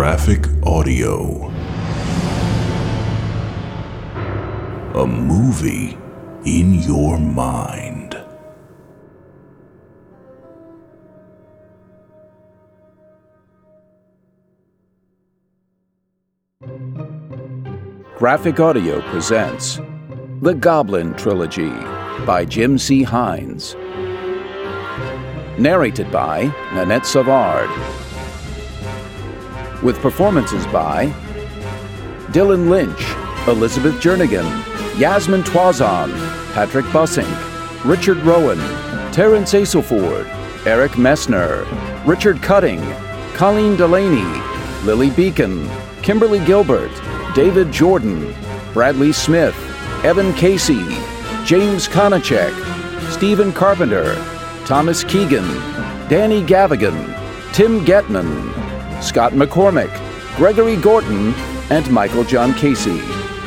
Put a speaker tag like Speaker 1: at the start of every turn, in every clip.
Speaker 1: Graphic Audio. A movie in your mind.
Speaker 2: Graphic Audio presents The Goblin Trilogy by Jim C. Hines. Narrated by Nanette Savard. With performances by Dylan Lynch, Elizabeth Jernigan, Yasmin Twazon, Patrick Bussink, Richard Rowan, Terrence Aselford, Eric Messner, Richard Cutting, Colleen Delaney, Lily Beacon, Kimberly Gilbert, David Jordan, Bradley Smith, Evan Casey, James Konachek, Stephen Carpenter, Thomas Keegan, Danny Gavigan, Tim Getman, Scott McCormick, Gregory Gorton, and Michael John Casey.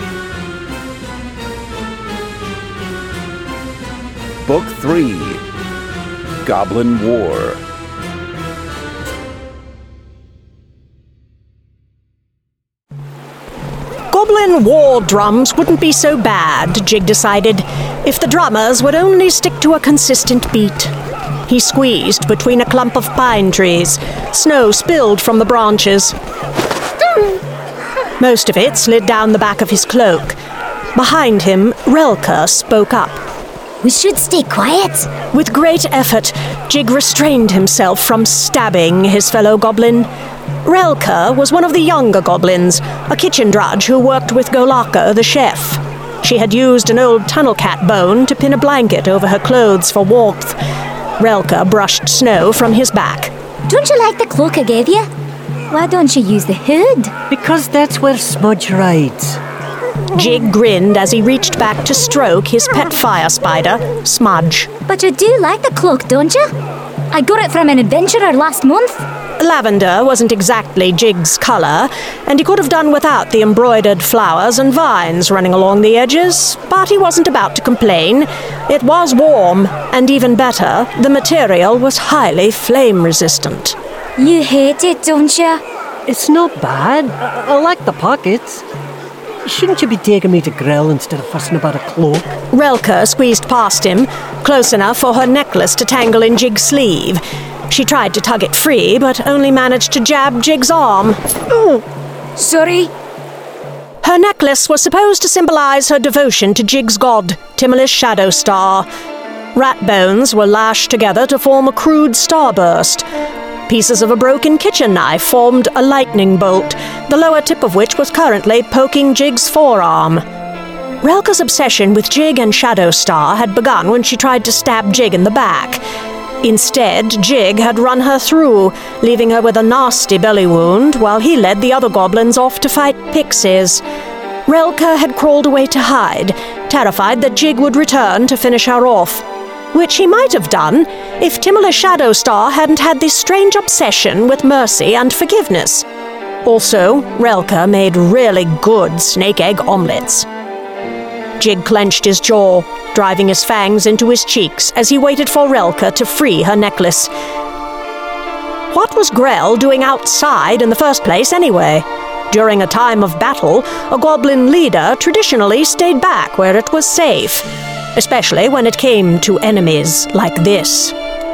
Speaker 2: Book 3, Goblin War.
Speaker 3: Goblin war drums wouldn't be so bad, Jig decided, if the drummers would only stick to a consistent beat. He squeezed between a clump of pine trees. Snow spilled from the branches. Most of it slid down the back of his cloak. Behind him, Relka spoke up.
Speaker 4: We should stay quiet.
Speaker 3: With great effort, Jig restrained himself from stabbing his fellow goblin. Relka was one of the younger goblins, a kitchen drudge who worked with Golaka, the chef. She had used an old tunnel cat bone to pin a blanket over her clothes for warmth. Relka brushed snow from his back.
Speaker 4: Don't you like the cloak I gave you? Why don't you use the hood?
Speaker 5: Because that's where Smudge rides.
Speaker 3: Jig grinned as he reached back to stroke his pet fire spider, Smudge.
Speaker 4: But you do like the cloak, don't you? I got it from an adventurer last month.
Speaker 3: Lavender wasn't exactly Jig's colour, and he could have done without the embroidered flowers and vines running along the edges, but he wasn't about to complain. It was warm, and even better, the material was highly flame-resistant.
Speaker 4: You hate it, don't you?
Speaker 5: It's not bad. I like the pockets. Shouldn't you be taking me to grill instead of fussing about a cloak?
Speaker 3: Relka squeezed past him, close enough for her necklace to tangle in Jig's sleeve. She tried to tug it free, but only managed to jab Jig's arm.
Speaker 4: Sorry.
Speaker 3: Her necklace was supposed to symbolize her devotion to Jig's god, Timolis Shadowstar. Rat bones were lashed together to form a crude starburst. Pieces of a broken kitchen knife formed a lightning bolt, the lower tip of which was currently poking Jig's forearm. Relka's obsession with Jig and Shadowstar had begun when she tried to stab Jig in the back. Instead, Jig had run her through, leaving her with a nasty belly wound while he led the other goblins off to fight pixies. Relka had crawled away to hide, terrified that Jig would return to finish her off, which he might have done if Timolis Shadowstar hadn't had this strange obsession with mercy and forgiveness. Also, Relka made really good snake egg omelettes. Jig clenched his jaw, driving his fangs into his cheeks as he waited for Relka to free her necklace. What was Grell doing outside in the first place anyway? During a time of battle, a goblin leader traditionally stayed back where it was safe, especially when it came to enemies like this.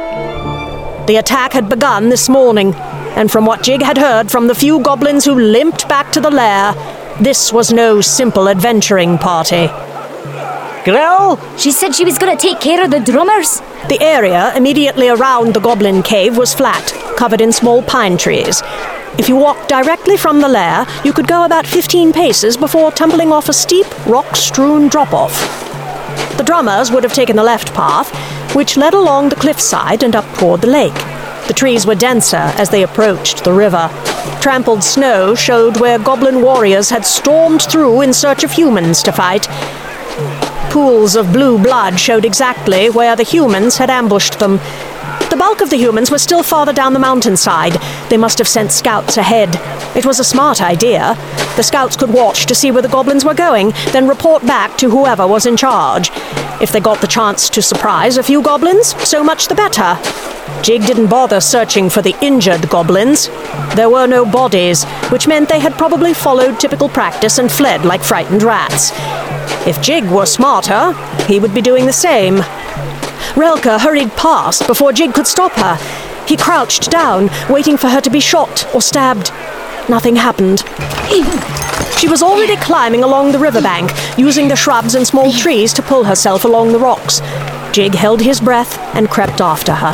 Speaker 3: The attack had begun this morning, and from what Jig had heard from the few goblins who limped back to the lair, this was no simple adventuring party.
Speaker 5: Grill?
Speaker 4: She said she was going to take care of the drummers.
Speaker 3: The area immediately around the goblin cave was flat, covered in small pine trees. If you walked directly from the lair, you could go about 15 paces before tumbling off a steep, rock-strewn drop-off. The drummers would have taken the left path, which led along the cliffside and up toward the lake. The trees were denser as they approached the river. Trampled snow showed where goblin warriors had stormed through in search of humans to fight. Pools of blue blood showed exactly where the humans had ambushed them. The bulk of the humans were still farther down the mountainside. They must have sent scouts ahead. It was a smart idea. The scouts could watch to see where the goblins were going, then report back to whoever was in charge. If they got the chance to surprise a few goblins, so much the better. Jig didn't bother searching for the injured goblins. There were no bodies, which meant they had probably followed typical practice and fled like frightened rats. If Jig were smarter, he would be doing the same. Relka hurried past before Jig could stop her. He crouched down, waiting for her to be shot or stabbed. Nothing happened. She was already climbing along the riverbank, using the shrubs and small trees to pull herself along the rocks. Jig held his breath and crept after her.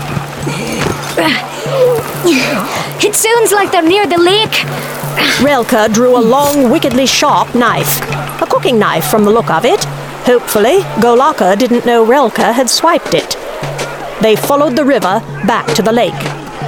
Speaker 4: It sounds like they're near the lake.
Speaker 3: Relka drew a long, wickedly sharp knife. A cooking knife from the look of it. Hopefully, Golaka didn't know Relka had swiped it. They followed the river back to the lake.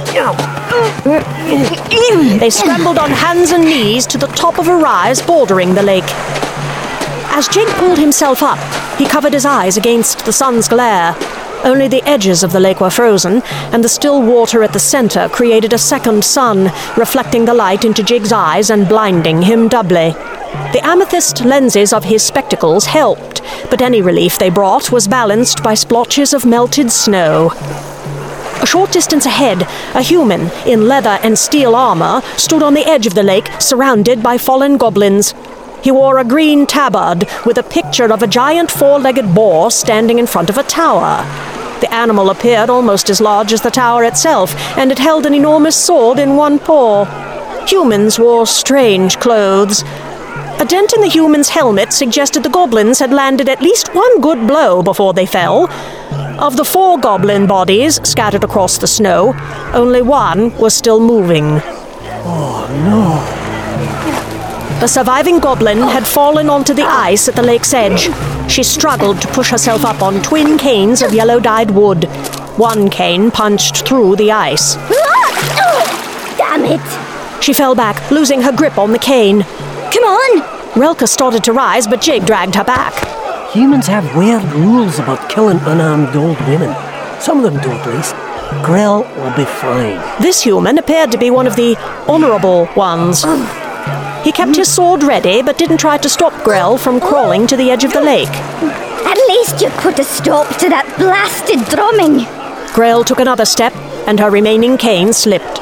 Speaker 3: They scrambled on hands and knees to the top of a rise bordering the lake. As Jig pulled himself up, he covered his eyes against the sun's glare. Only the edges of the lake were frozen, and the still water at the center created a second sun, reflecting the light into Jig's eyes and blinding him doubly. The amethyst lenses of his spectacles helped, but any relief they brought was balanced by splotches of melted snow. A short distance ahead, a human in leather and steel armor stood on the edge of the lake, surrounded by fallen goblins. He wore a green tabard with a picture of a giant four-legged boar standing in front of a tower. The animal appeared almost as large as the tower itself, and it held an enormous sword in one paw. Humans wore strange clothes. A dent in the human's helmet suggested the goblins had landed at least one good blow before they fell. Of the 4 goblin bodies scattered across the snow, only one was still moving.
Speaker 5: Oh, no.
Speaker 3: The surviving goblin had fallen onto the ice at the lake's edge. She struggled to push herself up on twin canes of yellow-dyed wood. One cane punched through the ice.
Speaker 4: Damn it!
Speaker 3: She fell back, losing her grip on the cane.
Speaker 4: Come on!
Speaker 3: Relka started to rise, but Jig dragged her back.
Speaker 5: Humans have weird rules about killing unarmed old women. Some of them do, at least. Grell will be fine.
Speaker 3: This human appeared to be one of the honorable ones. He kept his sword ready, but didn't try to stop Grell from crawling to the edge of the lake.
Speaker 4: At least you put a stop to that blasted drumming.
Speaker 3: Grell took another step, and her remaining cane slipped.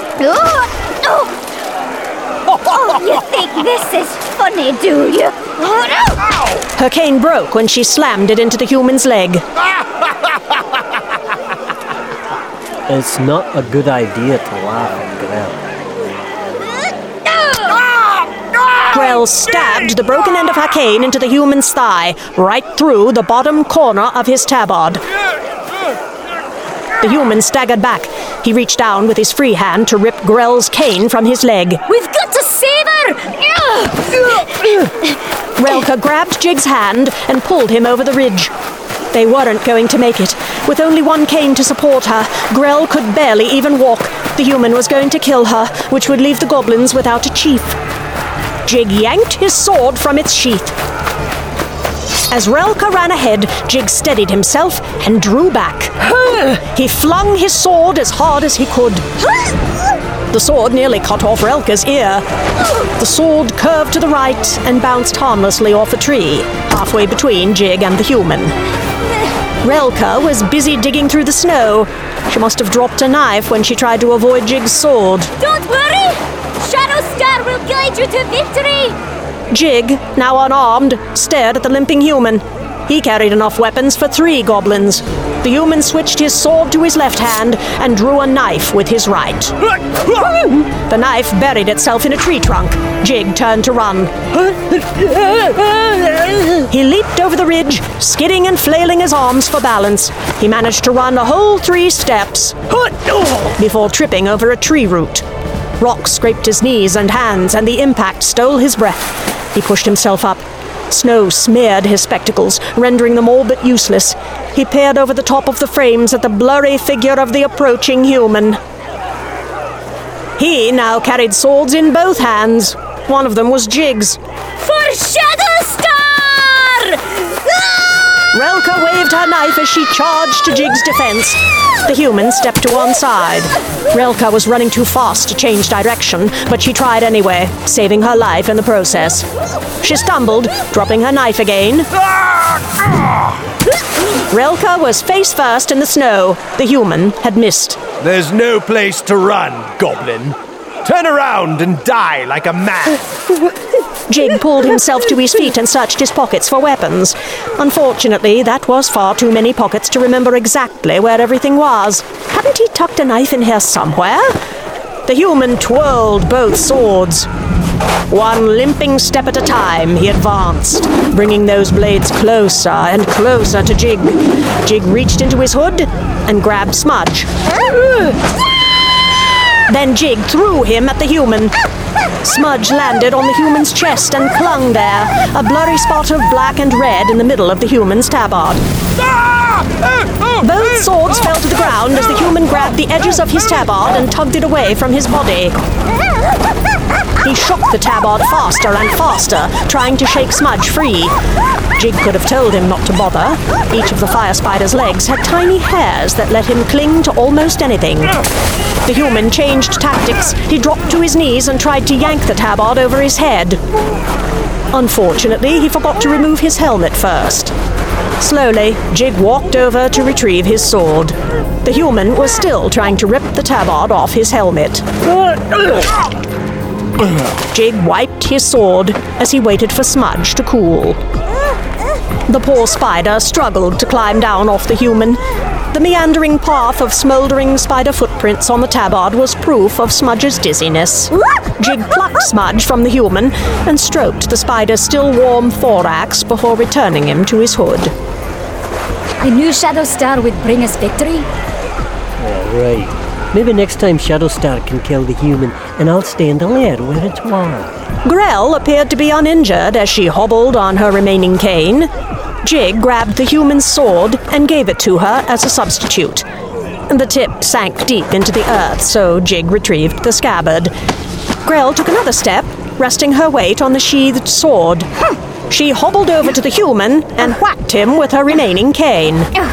Speaker 4: Oh, you think this is funny, do you?
Speaker 3: Her cane broke when she slammed it into the human's leg.
Speaker 5: It's not a good idea to laugh at Grell.
Speaker 3: Grell stabbed the broken end of her cane into the human's thigh, right through the bottom corner of his tabard. The human staggered back. He reached down with his free hand to rip Grell's cane from his leg.
Speaker 4: We've got to save her!
Speaker 3: Relka grabbed Jig's hand and pulled him over the ridge. They weren't going to make it. With only one cane to support her, Grell could barely even walk. The human was going to kill her, which would leave the goblins without a chief. Jig yanked his sword from its sheath. As Relka ran ahead, Jig steadied himself and drew back. He flung his sword as hard as he could. The sword nearly cut off Relka's ear. The sword curved to the right and bounced harmlessly off a tree, halfway between Jig and the human. Relka was busy digging through the snow. She must have dropped a knife when she tried to avoid Jig's sword.
Speaker 4: Don't worry! Shadow Star will guide you to victory!
Speaker 3: Jig, now unarmed, stared at the limping human. He carried enough weapons for 3 goblins. The human switched his sword to his left hand and drew a knife with his right. The knife buried itself in a tree trunk. Jig turned to run. He leaped over the ridge, skidding and flailing his arms for balance. He managed to run a whole 3 steps before tripping over a tree root. Rocks scraped his knees and hands, and the impact stole his breath. He pushed himself up. Snow smeared his spectacles, rendering them all but useless. He peered over the top of the frames at the blurry figure of the approaching human. He now carried swords in both hands. One of them was Jig's.
Speaker 4: For Shadow Star!
Speaker 3: Relka waved her knife as she charged to Jig's defense. The human stepped to one side. Relka was running too fast to change direction, but she tried anyway, saving her life in the process. She stumbled, dropping her knife again. Relka was face first in the snow. The human had missed.
Speaker 6: There's no place to run, goblin. Turn around and die like a man.
Speaker 3: Jig pulled himself to his feet and searched his pockets for weapons. Unfortunately, that was far too many pockets to remember exactly where everything was. Hadn't he tucked a knife in here somewhere? The human twirled both swords. One limping step at a time, he advanced, bringing those blades closer and closer to Jig. Jig reached into his hood and grabbed Smudge. Then Jig threw him at the human. Smudge landed on the human's chest and clung there, a blurry spot of black and red in the middle of the human's tabard. Both swords fell to the ground as the human grabbed the edges of his tabard and tugged it away from his body. He shook the tabard faster and faster, trying to shake Smudge free. Jig could have told him not to bother. Each of the fire spider's legs had tiny hairs that let him cling to almost anything. The human changed tactics. He dropped to his knees and tried to yank the tabard over his head. Unfortunately, he forgot to remove his helmet first. Slowly, Jig walked over to retrieve his sword. The human was still trying to rip the tabard off his helmet. Jig wiped his sword as he waited for Smudge to cool. The poor spider struggled to climb down off the human. The meandering path of smouldering spider footprints on the tabard was proof of Smudge's dizziness. Jig plucked Smudge from the human and stroked the spider's still warm thorax before returning him to his hood.
Speaker 4: I knew Shadowstar would bring us victory.
Speaker 5: Right. Maybe next time Shadowstar can kill the human, and I'll stay in the lair where it's warm.
Speaker 3: Grell appeared to be uninjured as she hobbled on her remaining cane. Jig grabbed the human's sword and gave it to her as a substitute. The tip sank deep into the earth, so Jig retrieved the scabbard. Grell took another step, resting her weight on the sheathed sword. She hobbled over to the human and whacked him with her remaining cane.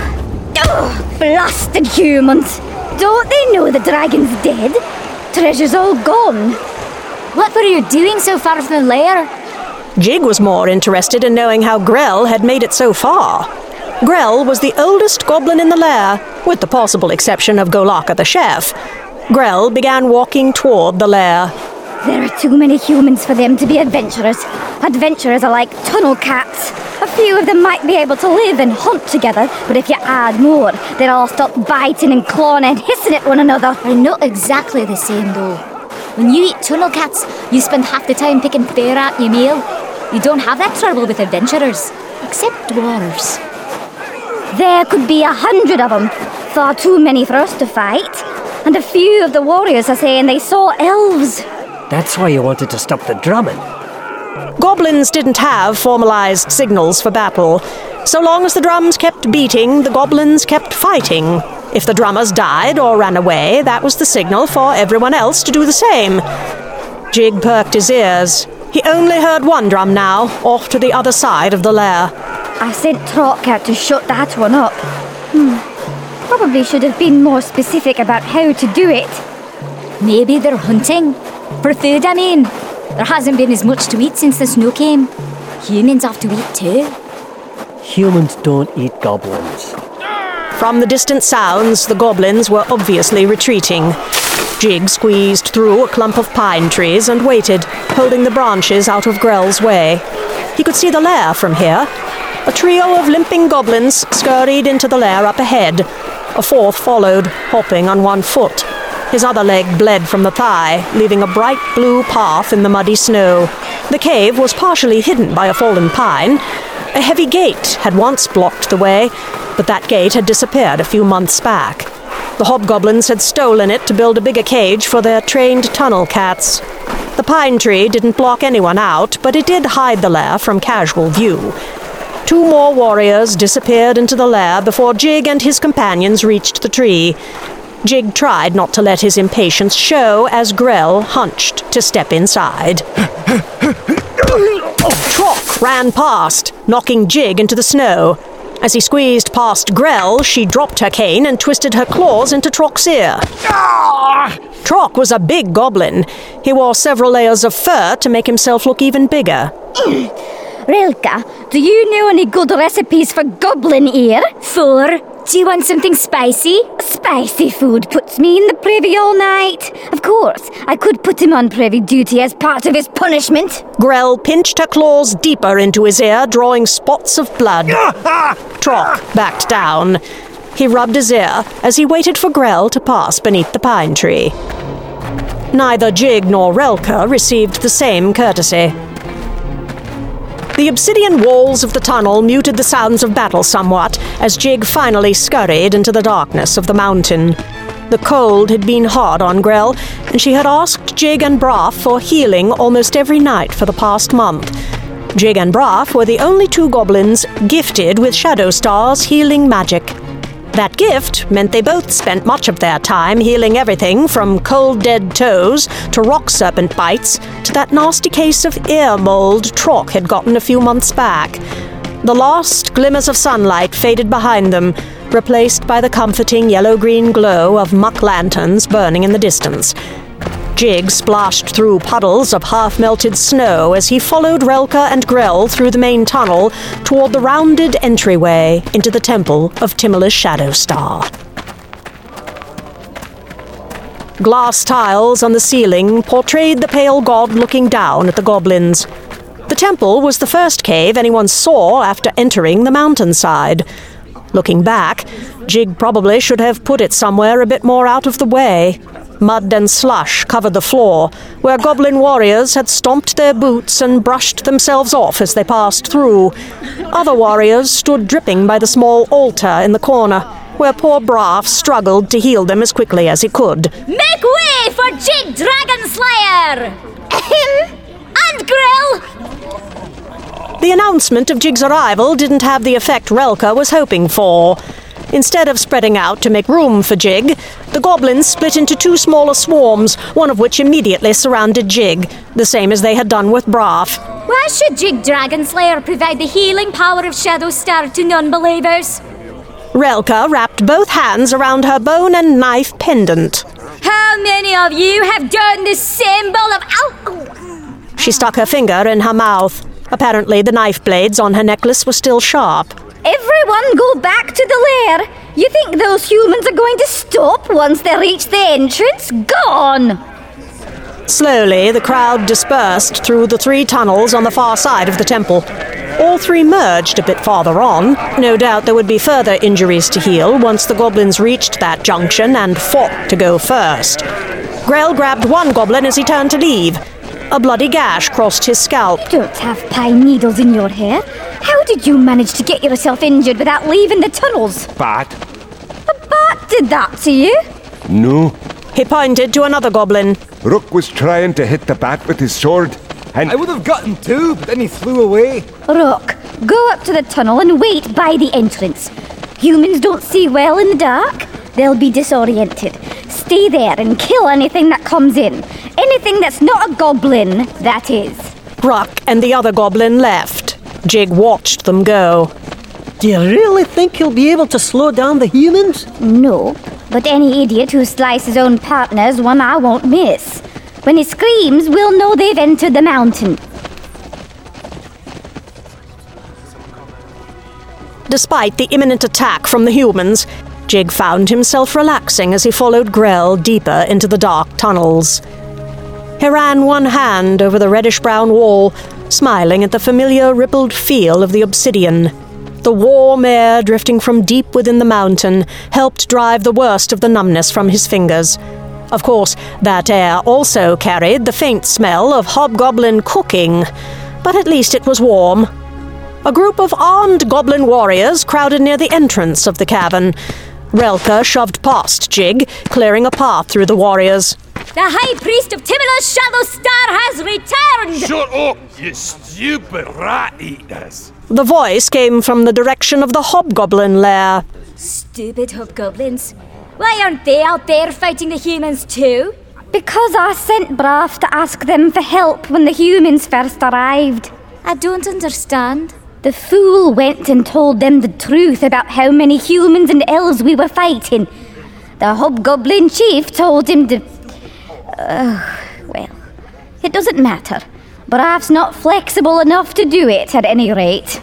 Speaker 4: Blasted humans! Don't they know the dragon's dead? Treasure's all gone. What were you doing so far from the lair?
Speaker 3: Jig was more interested in knowing how Grell had made it so far. Grell was the oldest goblin in the lair, with the possible exception of Golaka the chef. Grell began walking toward the lair.
Speaker 4: There are too many humans for them to be adventurers. Adventurers are like tunnel cats. A few of them might be able to live and hunt together, but if you add more, they'll all stop biting and clawing and hissing at one another.
Speaker 7: They're not exactly the same, though. When you eat tunnel cats, you spend half the time picking fare out your meal. You don't have that trouble with adventurers, except dwarves.
Speaker 4: There could be 100 of them. Far too many for us to fight. And a few of the warriors are saying they saw elves.
Speaker 5: That's why you wanted to stop the drumming.
Speaker 3: Goblins didn't have formalized signals for battle. So long as the drums kept beating, the goblins kept fighting. If the drummers died or ran away, that was the signal for everyone else to do the same. Jig perked his ears. He only heard one drum now, off to the other side of the lair.
Speaker 4: I sent Trock out to shut that one up. Probably should have been more specific about how to do it.
Speaker 7: Maybe they're hunting. For food, I mean. There hasn't been as much to eat since the snow came. Humans have to eat too.
Speaker 5: Humans don't eat goblins.
Speaker 3: From the distant sounds, the goblins were obviously retreating. Jig squeezed through a clump of pine trees and waited, holding the branches out of Grell's way. He could see the lair from here. A trio of limping goblins scurried into the lair up ahead. A fourth followed, hopping on one foot. His other leg bled from the thigh, leaving a bright blue path in the muddy snow. The cave was partially hidden by a fallen pine. A heavy gate had once blocked the way, but that gate had disappeared a few months back. The hobgoblins had stolen it to build a bigger cage for their trained tunnel cats. The pine tree didn't block anyone out, but it did hide the lair from casual view. 2 more warriors disappeared into the lair before Jig and his companions reached the tree. Jig tried not to let his impatience show as Grell hunched to step inside. Trock ran past, knocking Jig into the snow, As he squeezed past Grell, she dropped her cane and twisted her claws into Trock's ear. Trock was a big goblin. He wore several layers of fur to make himself look even bigger.
Speaker 4: Relka, do you know any good recipes for goblin ear?
Speaker 7: Do you want something spicy?
Speaker 4: Spicy food puts me in the privy all night. Of course, I could put him on privy duty as part of his punishment.
Speaker 3: Grell pinched her claws deeper into his ear, drawing spots of blood. Trock backed down. He rubbed his ear as he waited for Grell to pass beneath the pine tree. Neither Jig nor Relka received the same courtesy. The obsidian walls of the tunnel muted the sounds of battle somewhat as Jig finally scurried into the darkness of the mountain. The cold had been hard on Grell, and she had asked Jig and Braff for healing almost every night for the past month. Jig and Braff were the only two goblins gifted with Shadowstar's healing magic. That gift meant they both spent much of their time healing everything from cold dead toes to rock serpent bites to that nasty case of ear mold Trock had gotten a few months back. The last glimmers of sunlight faded behind them, replaced by the comforting yellow-green glow of muck lanterns burning in the distance. Jig splashed through puddles of half-melted snow as he followed Relka and Grell through the main tunnel toward the rounded entryway into the temple of Timolis Shadowstar. Glass tiles on the ceiling portrayed the pale god looking down at the goblins. The temple was the first cave anyone saw after entering the mountainside. Looking back, Jig probably should have put it somewhere a bit more out of the way. Mud and slush covered the floor, where goblin warriors had stomped their boots and brushed themselves off as they passed through. Other warriors stood dripping by the small altar in the corner, where poor Braff struggled to heal them as quickly as he could.
Speaker 7: Make way for Jig Dragonslayer! And Grell!
Speaker 3: The announcement of Jig's arrival didn't have the effect Relka was hoping for. Instead of spreading out to make room for Jig, the goblins split into two smaller swarms, one of which immediately surrounded Jig, the same as they had done with Braff.
Speaker 7: Why should Jig Dragonslayer provide the healing power of Shadowstar to non-believers?
Speaker 3: Relka wrapped both hands around her bone and knife pendant.
Speaker 7: How many of you have done the symbol of...
Speaker 3: She stuck her finger in her mouth. Apparently the knife blades on her necklace were still sharp.
Speaker 4: Everyone go back to the lair. You think those humans are going to stop once they reach the entrance? Gone!
Speaker 3: Slowly, the crowd dispersed through the three tunnels on the far side of the temple. All three merged a bit farther on. No doubt there would be further injuries to heal once the goblins reached that junction and fought to go first. Grell grabbed one goblin as he turned to leave. A bloody gash crossed his scalp.
Speaker 4: You don't have pine needles in your hair. How did you manage to get yourself injured without leaving the tunnels?
Speaker 6: Bat.
Speaker 4: A bat did that to you?
Speaker 8: No.
Speaker 3: He pointed to another goblin.
Speaker 8: Rook was trying to hit the bat with his sword, and...
Speaker 9: I would have gotten two, but then he flew away.
Speaker 4: Rook, go up to the tunnel and wait by the entrance. Humans don't see well in the dark. They'll be disoriented. Stay there and kill anything that comes in. Anything that's not a goblin, that is.
Speaker 3: Ruck and the other goblin left. Jig watched them go.
Speaker 5: Do you really think he'll be able to slow down the humans?
Speaker 4: No, but any idiot who slices his own partner's one I won't miss. When he screams, we'll know they've entered the mountain.
Speaker 3: Despite the imminent attack from the humans, Jig found himself relaxing as he followed Grell deeper into the dark tunnels. He ran one hand over the reddish-brown wall, smiling at the familiar rippled feel of the obsidian. The warm air drifting from deep within the mountain helped drive the worst of the numbness from his fingers. Of course, that air also carried the faint smell of hobgoblin cooking, but at least it was warm. A group of armed goblin warriors crowded near the entrance of the cavern. Relka shoved past Jig, clearing a path through the warriors.
Speaker 7: The High Priest of Timolis Shadowstar has returned!
Speaker 6: Shut up, you stupid rat-eaters!
Speaker 3: The voice came from the direction of the hobgoblin lair.
Speaker 7: Stupid hobgoblins. Why aren't they out there fighting the humans too?
Speaker 4: Because I sent Braff to ask them for help when the humans first arrived.
Speaker 7: I don't understand.
Speaker 4: The fool went and told them the truth about how many humans and elves we were fighting. The hobgoblin chief told him to... well, it doesn't matter. Braff's not flexible enough to do it, at any rate.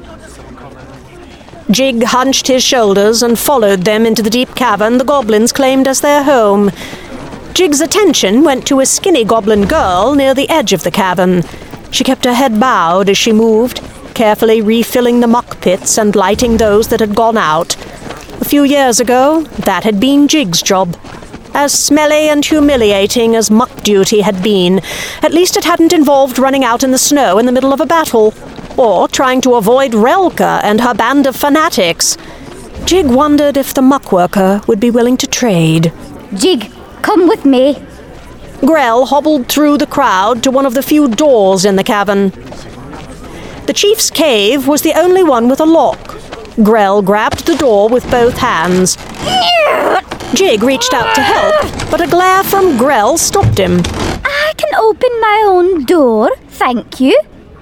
Speaker 3: Jig hunched his shoulders and followed them into the deep cavern the goblins claimed as their home. Jig's attention went to a skinny goblin girl near the edge of the cavern. She kept her head bowed as she moved, carefully refilling the muck pits and lighting those that had gone out. A few years ago, that had been Jig's job. As smelly and humiliating as muck duty had been, at least it hadn't involved running out in the snow in the middle of a battle, or trying to avoid Relka and her band of fanatics. Jig wondered if the muckworker would be willing to trade.
Speaker 4: Jig, come with me.
Speaker 3: Grell hobbled through the crowd to one of the few doors in the cavern. The chief's cave was the only one with a lock. Grell grabbed the door with both hands. Jig reached out to help, but a glare from Grell stopped him.
Speaker 4: I can open my own door, thank you.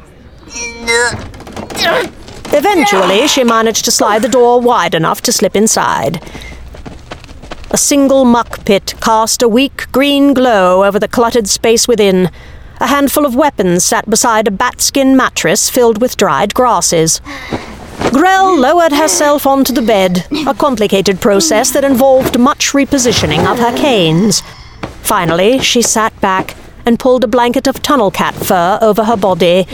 Speaker 3: Eventually, she managed to slide the door wide enough to slip inside. A single muck pit cast a weak green glow over the cluttered space within. A handful of weapons sat beside a bat-skin mattress filled with dried grasses. Grell lowered herself onto the bed, a complicated process that involved much repositioning of her canes. Finally, she sat back and pulled a blanket of tunnel cat fur over her body.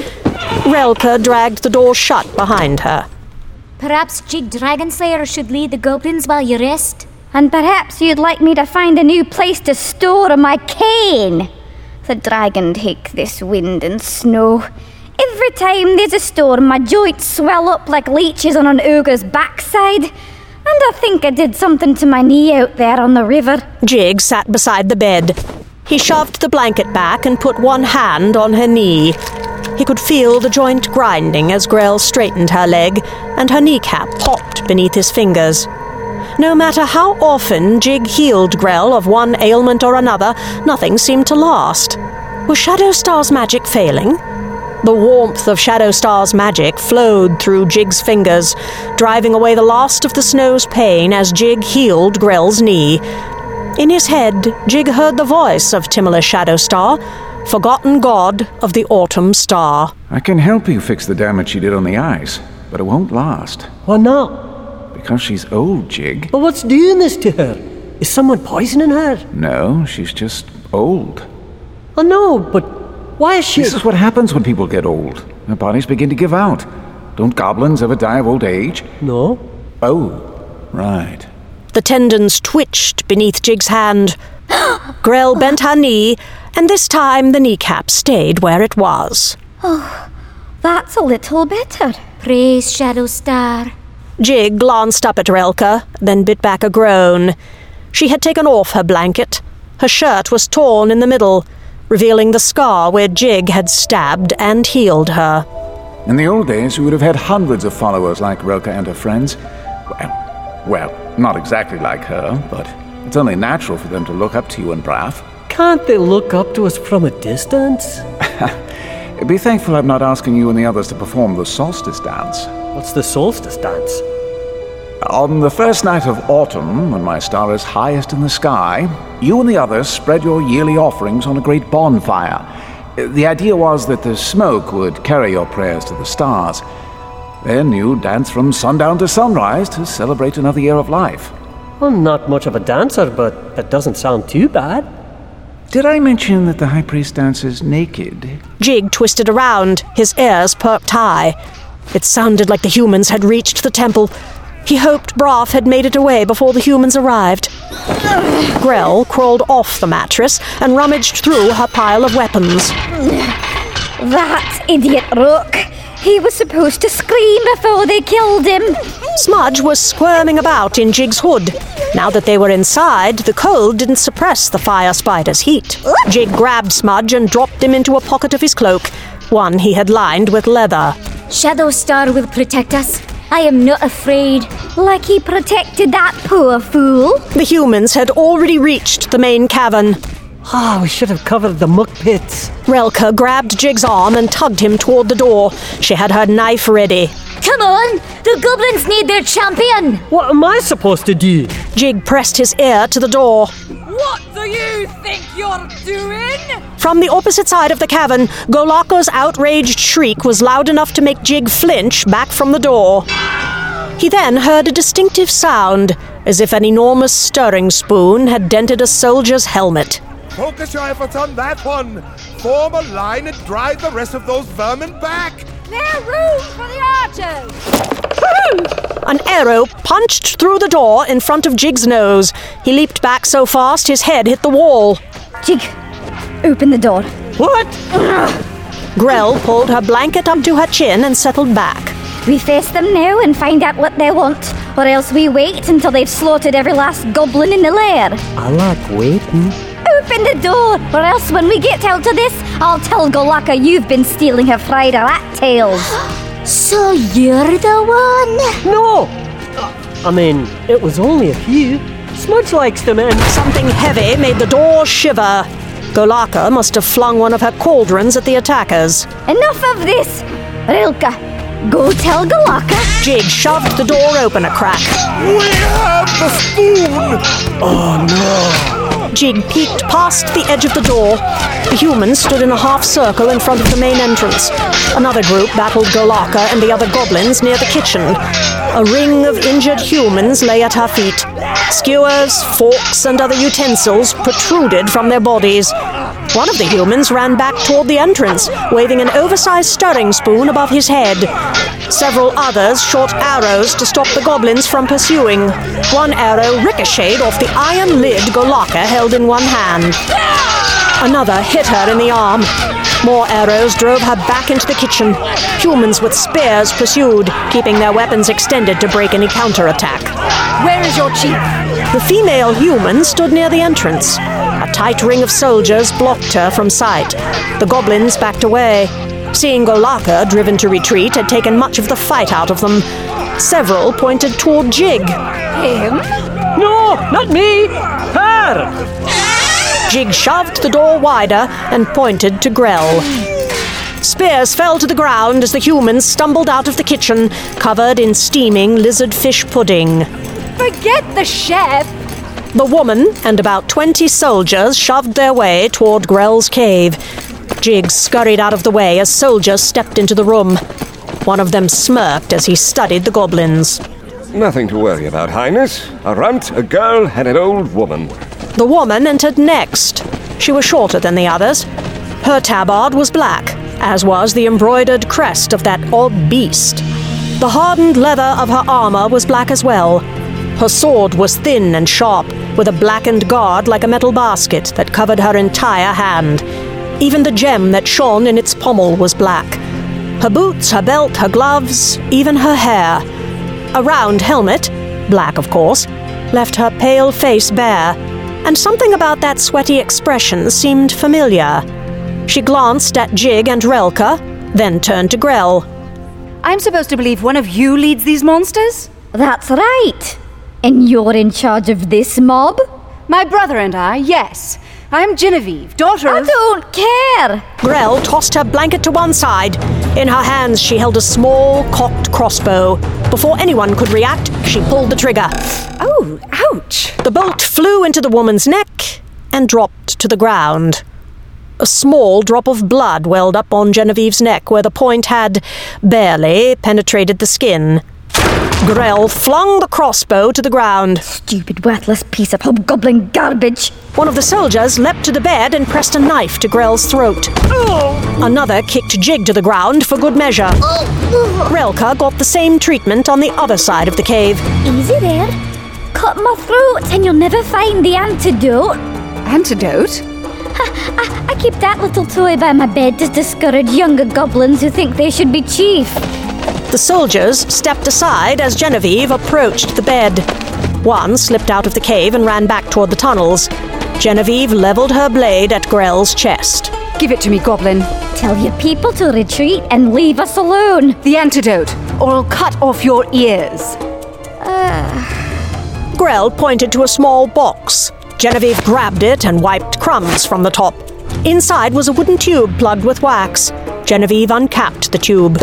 Speaker 3: Relka dragged the door shut behind her.
Speaker 7: Perhaps Jig Dragonslayer should lead the goblins while you rest?
Speaker 4: And perhaps you'd like me to find a new place to store my cane. The dragon take this wind and snow. Every time there's a storm, my joints swell up like leeches on an ogre's backside. And I think I did something to my knee out there on the river.
Speaker 3: Jig sat beside the bed. He shoved the blanket back and put one hand on her knee. He could feel the joint grinding as Grell straightened her leg, and her kneecap popped beneath his fingers. No matter how often Jig healed Grell of one ailment or another, nothing seemed to last. Was Shadowstar's magic failing? The warmth of Shadowstar's magic flowed through Jig's fingers, driving away the last of the snow's pain as Jig healed Grell's knee. In his head, Jig heard the voice of Timolis Shadowstar, forgotten god of the autumn star.
Speaker 2: I can help you fix the damage she did on the ice, but it won't last.
Speaker 5: Why not?
Speaker 2: Because she's old, Jig.
Speaker 5: But what's doing this to her? Is someone poisoning her?
Speaker 2: No, she's just old.
Speaker 5: I know, but why is she...
Speaker 2: This is what happens when people get old. Their bodies begin to give out. Don't goblins ever die of old age?
Speaker 5: No.
Speaker 2: Oh, right.
Speaker 3: The tendons twitched beneath Jig's hand. Grell bent her knee, and this time the kneecap stayed where it was.
Speaker 4: Oh, that's a little better.
Speaker 7: Praise Shadowstar.
Speaker 3: Jig glanced up at Relka, then bit back a groan. She had taken off her blanket. Her shirt was torn in the middle, revealing the scar where Jig had stabbed and healed her.
Speaker 2: In the old days, we would have had hundreds of followers like Relka and her friends. Well, not exactly like her, but it's only natural for them to look up to you and Braff.
Speaker 5: Can't they look up to us from a distance?
Speaker 2: Be thankful I'm not asking you and the others to perform the solstice dance.
Speaker 5: What's the solstice dance?
Speaker 2: On the first night of autumn, when my star is highest in the sky, you and the others spread your yearly offerings on a great bonfire. The idea was that the smoke would carry your prayers to the stars. Then you dance from sundown to sunrise to celebrate another year of life.
Speaker 5: I'm not much of a dancer, but that doesn't sound too bad.
Speaker 2: Did I mention that the High Priest dances naked?
Speaker 3: Jig twisted around, his ears perked high. It sounded like the humans had reached the temple. He hoped Braff had made it away before the humans arrived. Grell crawled off the mattress and rummaged through her pile of weapons.
Speaker 4: That idiot Rook. He was supposed to scream before they killed him.
Speaker 3: Smudge was squirming about in Jig's hood. Now that they were inside, the cold didn't suppress the fire spider's heat. Jig grabbed Smudge and dropped him into a pocket of his cloak, one he had lined with leather.
Speaker 7: Shadowstar will protect us. I am not afraid.
Speaker 4: Like he protected that poor fool.
Speaker 3: The humans had already reached the main cavern.
Speaker 5: We should have covered the muck pits.
Speaker 3: Relka grabbed Jig's arm and tugged him toward the door. She had her knife ready.
Speaker 7: Come on! The goblins need their champion!
Speaker 5: What am I supposed to do?
Speaker 3: Jig pressed his ear to the door.
Speaker 10: What do you think you're doing?
Speaker 3: From the opposite side of the cavern, Golaka's outraged shriek was loud enough to make Jig flinch back from the door. He then heard a distinctive sound, as if an enormous stirring spoon had dented a soldier's helmet.
Speaker 6: Focus your efforts on that one. Form a line and drive the rest of those vermin back.
Speaker 10: There's room for the archers!
Speaker 3: An arrow punched through the door in front of Jig's nose. He leaped back so fast his head hit the wall.
Speaker 4: Jig, open the door.
Speaker 5: What?
Speaker 3: Grell pulled her blanket up to her chin and settled back.
Speaker 4: We face them now and find out what they want, or else we wait until they've slaughtered every last goblin in the lair.
Speaker 5: I like waiting.
Speaker 4: Open the door, or else when we get out of this, I'll tell Golaka you've been stealing her fried rat tails.
Speaker 7: So you're the one?
Speaker 5: No! I mean, it was only a few. Smudge likes them and...
Speaker 3: Something heavy made the door shiver. Golaka must have flung one of her cauldrons at the attackers.
Speaker 4: Enough of this! Rilka, go tell Golaka.
Speaker 3: Jig shoved the door open a crack.
Speaker 6: We have the spoon! Oh no!
Speaker 3: Jig peeked past the edge of the door. The humans stood in a half circle in front of the main entrance. Another group battled Golaka and the other goblins near the kitchen. A ring of injured humans lay at her feet. Skewers, forks, and other utensils protruded from their bodies. One of the humans ran back toward the entrance, waving an oversized stirring spoon above his head. Several others shot arrows to stop the goblins from pursuing. One arrow ricocheted off the iron lid Golaka held in one hand. Another hit her in the arm. More arrows drove her back into the kitchen. Humans with spears pursued, keeping their weapons extended to break any counterattack.
Speaker 10: Where is your chief?
Speaker 3: The female human stood near the entrance. A tight ring of soldiers blocked her from sight. The goblins backed away. Seeing Golaka driven to retreat had taken much of the fight out of them. Several pointed toward Jig.
Speaker 10: Him?
Speaker 5: No, not me! Her!
Speaker 3: Jig shoved the door wider and pointed to Grell. Spears fell to the ground as the humans stumbled out of the kitchen, covered in steaming lizard fish pudding.
Speaker 10: Forget the chef!
Speaker 3: The woman and about 20 soldiers shoved their way toward Grell's cave. Jig scurried out of the way as soldiers stepped into the room. One of them smirked as he studied the goblins.
Speaker 8: Nothing to worry about, Highness. A runt, a girl, and an old woman.
Speaker 3: The woman entered next. She was shorter than the others. Her tabard was black, as was the embroidered crest of that odd beast. The hardened leather of her armor was black as well. Her sword was thin and sharp, with a blackened guard like a metal basket that covered her entire hand. Even the gem that shone in its pommel was black. Her boots, her belt, her gloves, even her hair. A round helmet, black of course, left her pale face bare, and something about that sweaty expression seemed familiar. She glanced at Jig and Relka, then turned to Grell.
Speaker 10: I'm supposed to believe one of you leads these monsters?
Speaker 4: That's right. And you're in charge of this mob?
Speaker 10: My brother and I, yes. I'm Genevieve, daughter
Speaker 4: I
Speaker 10: of...
Speaker 4: don't care.
Speaker 3: Grell tossed her blanket to one side. In her hands she held a small, cocked crossbow. Before anyone could react, she pulled the trigger.
Speaker 10: Oh, ouch!
Speaker 3: The bolt flew into the woman's neck and dropped to the ground. A small drop of blood welled up on Genevieve's neck where the point had barely penetrated the skin. Grell flung the crossbow to the ground.
Speaker 4: Stupid, worthless piece of hobgoblin garbage.
Speaker 3: One of the soldiers leapt to the bed and pressed a knife to Grell's throat. Another kicked Jig to the ground for good measure. Relka got the same treatment on the other side of the cave.
Speaker 4: Easy there. Cut my throat and you'll never find the antidote.
Speaker 10: Antidote?
Speaker 4: I keep that little toy by my bed to discourage younger goblins who think they should be chief.
Speaker 3: The soldiers stepped aside as Genevieve approached the bed. One slipped out of the cave and ran back toward the tunnels. Genevieve leveled her blade at Grell's chest.
Speaker 10: Give it to me, goblin.
Speaker 4: Tell your people to retreat and leave us alone.
Speaker 10: The antidote, or I'll cut off your ears.
Speaker 3: Grell pointed to a small box. Genevieve grabbed it and wiped crumbs from the top. Inside was a wooden tube plugged with wax. Genevieve uncapped the tube.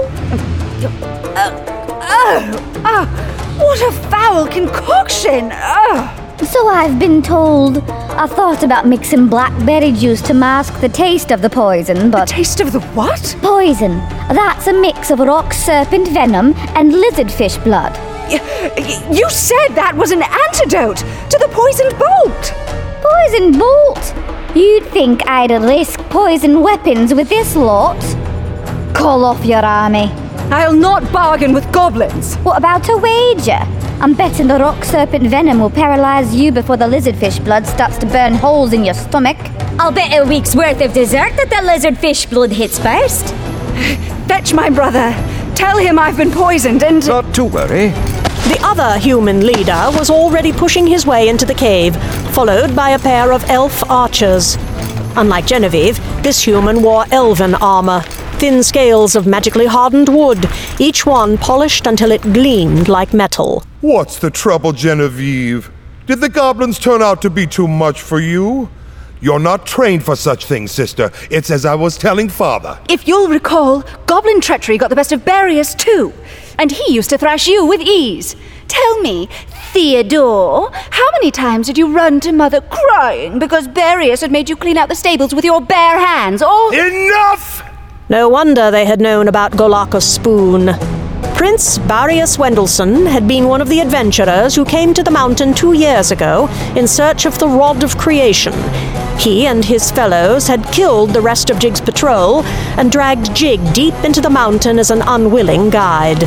Speaker 10: What a foul concoction!
Speaker 4: So I've been told. I thought about mixing blackberry juice to mask the taste of the poison, but...
Speaker 10: The taste of the what?
Speaker 4: Poison. That's a mix of rock serpent venom and lizardfish blood.
Speaker 10: You said that was an antidote to the poisoned bolt!
Speaker 4: Poisoned bolt? You'd think I'd risk poison weapons with this lot? Call off your army.
Speaker 10: I'll not bargain with goblins.
Speaker 4: What about a wager? I'm betting the rock serpent venom will paralyze you before the lizardfish blood starts to burn holes in your stomach.
Speaker 7: I'll bet a week's worth of dessert that the lizardfish blood hits first.
Speaker 10: Fetch my brother. Tell him I've been poisoned and...
Speaker 8: Not to worry.
Speaker 3: The other human leader was already pushing his way into the cave, followed by a pair of elf archers. Unlike Genevieve, this human wore elven armor, thin scales of magically hardened wood, each one polished until it gleamed like metal.
Speaker 11: What's the trouble, Genevieve? Did the goblins turn out to be too much for you? You're not trained for such things, sister. It's as I was telling Father.
Speaker 10: If you'll recall, goblin treachery got the best of Barius too, and he used to thrash you with ease. Tell me, Theodore, how many times did you run to Mother crying because Barius had made you clean out the stables with your bare hands, or...
Speaker 11: Enough!
Speaker 3: No wonder they had known about Golakka's spoon. Prince Barius Wendelson had been one of the adventurers who came to the mountain 2 years ago in search of the Rod of Creation. He and his fellows had killed the rest of Jig's patrol and dragged Jig deep into the mountain as an unwilling guide.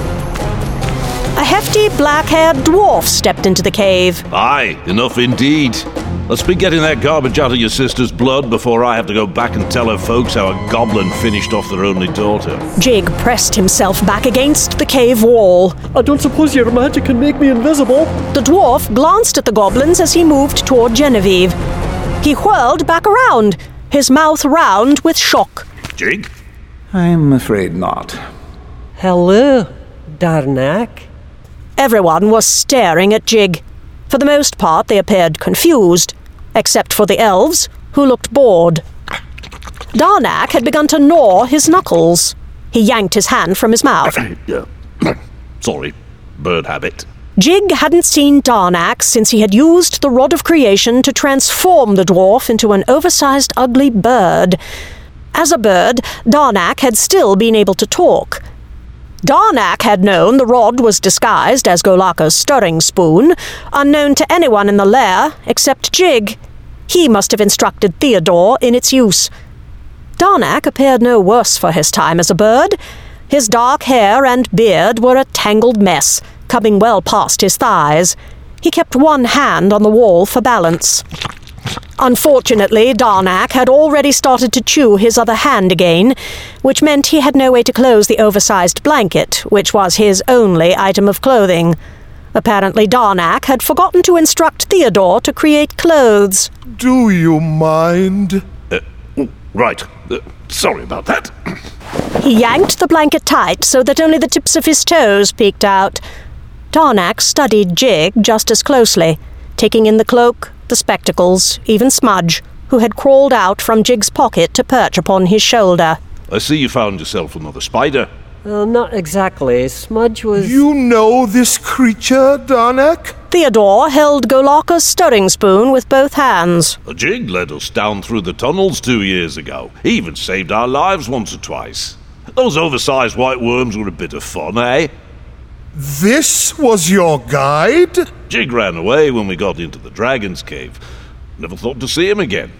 Speaker 3: A hefty, black-haired dwarf stepped into the cave.
Speaker 1: Aye, enough indeed. Let's be getting that garbage out of your sister's blood before I have to go back and tell her folks how a goblin finished off their only daughter.
Speaker 3: Jig pressed himself back against the cave wall.
Speaker 5: I don't suppose your magic can make me invisible?
Speaker 3: The dwarf glanced at the goblins as he moved toward Genevieve. He whirled back around, his mouth round with shock.
Speaker 1: Jig?
Speaker 2: I'm afraid not.
Speaker 5: Hello, Darnak.
Speaker 3: Everyone was staring at Jig. For the most part, they appeared confused, except for the elves, who looked bored. Darnak had begun to gnaw his knuckles. He yanked his hand from his mouth.
Speaker 1: Sorry, bird habit.
Speaker 3: Jig hadn't seen Darnak since he had used the Rod of Creation to transform the dwarf into an oversized, ugly bird. As a bird, Darnak had still been able to talk. Darnak had known the rod was disguised as Golakka's stirring spoon, unknown to anyone in the lair except Jig. He must have instructed Theodore in its use. Darnak appeared no worse for his time as a bird. His dark hair and beard were a tangled mess, coming well past his thighs. He kept one hand on the wall for balance. Unfortunately, Darnak had already started to chew his other hand again, which meant he had no way to close the oversized blanket, which was his only item of clothing. Apparently, Darnak had forgotten to instruct Theodore to create clothes.
Speaker 11: Do you mind?
Speaker 1: Right. Sorry about that.
Speaker 3: He yanked the blanket tight so that only the tips of his toes peeked out. Darnak studied Jig just as closely, taking in the cloak, the spectacles, even Smudge, who had crawled out from Jig's pocket to perch upon his shoulder.
Speaker 1: I see you found yourself another spider.
Speaker 5: Not exactly. Smudge was...
Speaker 11: You know this creature, Darnak?
Speaker 3: Theodore held Golakka's stirring spoon with both hands.
Speaker 1: Jig led us down through the tunnels 2 years ago. He even saved our lives once or twice. Those oversized white worms were a bit of fun, eh?
Speaker 11: This was your guide?
Speaker 1: Jig ran away when we got into the dragon's cave. Never thought to see him again.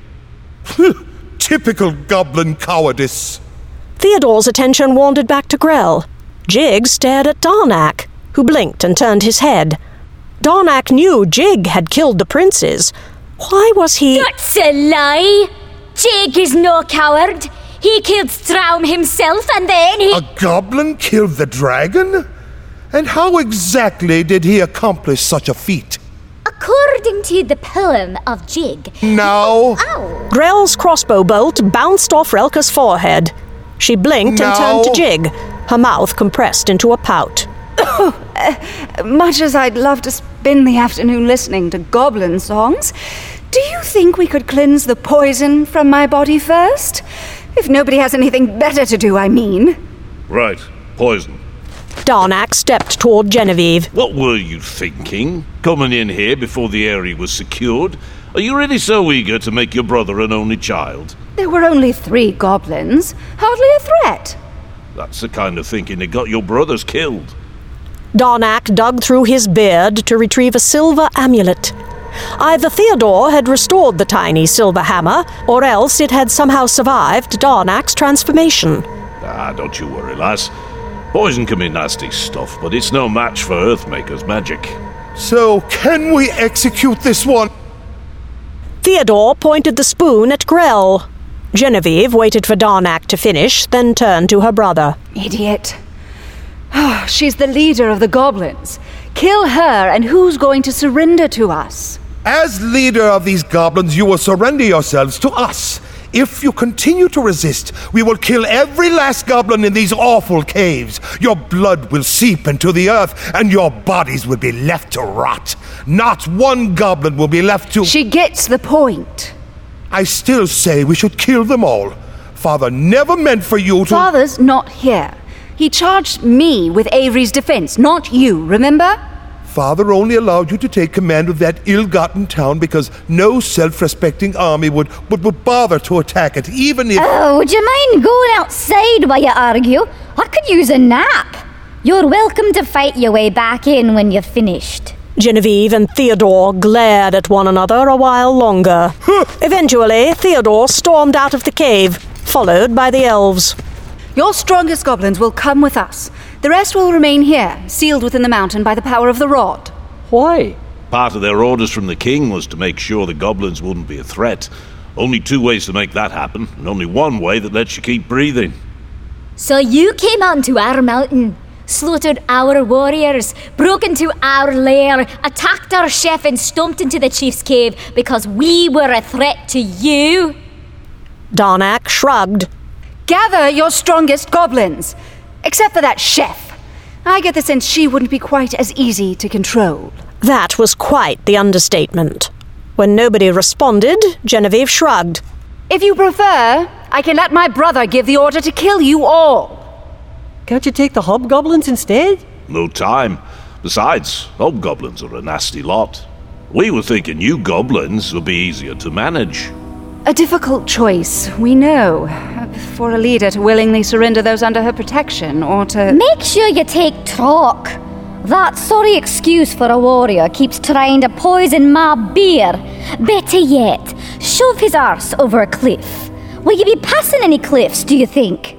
Speaker 11: Typical goblin cowardice.
Speaker 3: Theodore's attention wandered back to Grell. Jig stared at Darnak, who blinked and turned his head. Darnak knew Jig had killed the princes. Why was he...
Speaker 7: That's a lie! Jig is no coward. He killed Straum himself and then he...
Speaker 11: A goblin killed the dragon? And how exactly did he accomplish such a feat?
Speaker 7: According to the poem of Jig...
Speaker 11: Now...
Speaker 7: Ow!
Speaker 3: Grell's crossbow bolt bounced off Relka's forehead. She blinked and turned to Jig, her mouth compressed into a pout.
Speaker 10: Much as I'd love to spend the afternoon listening to goblin songs, Do you think we could cleanse the poison from my body first? If nobody has anything better to do, I mean.
Speaker 1: Right, poison.
Speaker 3: Darnak stepped toward Genevieve.
Speaker 1: What were you thinking, coming in here before the area was secured? Are you really so eager to make your brother an only child?
Speaker 10: There were only 3 goblins. Hardly a threat.
Speaker 1: That's the kind of thinking that got your brothers killed.
Speaker 3: Darnak dug through his beard to retrieve a silver amulet. Either Theodore had restored the tiny silver hammer, or else it had somehow survived Darnak's transformation.
Speaker 1: Don't you worry, lass. Poison can be nasty stuff, but it's no match for Earthmaker's magic.
Speaker 11: So, can we execute this one?
Speaker 3: Theodore pointed the spoon at Grell. Genevieve waited for Darnak to finish, then turned to her brother.
Speaker 10: Idiot. She's the leader of the goblins. Kill her, and who's going to surrender to us?
Speaker 11: As leader of these goblins, you will surrender yourselves to us. If you continue to resist, we will kill every last goblin in these awful caves. Your blood will seep into the earth, and your bodies will be left to rot. Not one goblin will be left to...
Speaker 10: She gets the point.
Speaker 11: I still say we should kill them all. Father never meant for you to...
Speaker 10: Father's not here. He charged me with Avery's defense, not you, remember?
Speaker 11: Father only allowed you to take command of that ill-gotten town because no self-respecting army would bother to attack it, even if...
Speaker 4: Oh, would you mind going outside while you argue? I could use a nap. You're welcome to fight your way back in when you're finished.
Speaker 3: Genevieve and Theodore glared at one another a while longer. Eventually, Theodore stormed out of the cave, followed by the elves.
Speaker 10: Your strongest goblins will come with us. The rest will remain here, sealed within the mountain by the power of the rod.
Speaker 5: Why?
Speaker 1: Part of their orders from the king was to make sure the goblins wouldn't be a threat. Only 2 ways to make that happen, and only one way that lets you keep breathing.
Speaker 7: So you came onto our mountain, slaughtered our warriors, broke into our lair, attacked our chef and stomped into the chief's cave because we were a threat to you?
Speaker 3: Darnak shrugged.
Speaker 10: Gather your strongest goblins, except for that chef. I get the sense she wouldn't be quite as easy to control.
Speaker 3: That was quite the understatement. When nobody responded, Genevieve shrugged.
Speaker 10: If you prefer, I can let my brother give the order to kill you all.
Speaker 5: Can't you take the hobgoblins instead?
Speaker 1: No time. Besides, hobgoblins are a nasty lot. We were thinking you goblins would be easier to manage.
Speaker 10: A difficult choice, we know, for a leader to willingly surrender those under her protection, or to...
Speaker 4: Make sure you take Trock. That sorry excuse for a warrior keeps trying to poison my beer. Better yet, shove his arse over a cliff. Will you be passing any cliffs, do you think?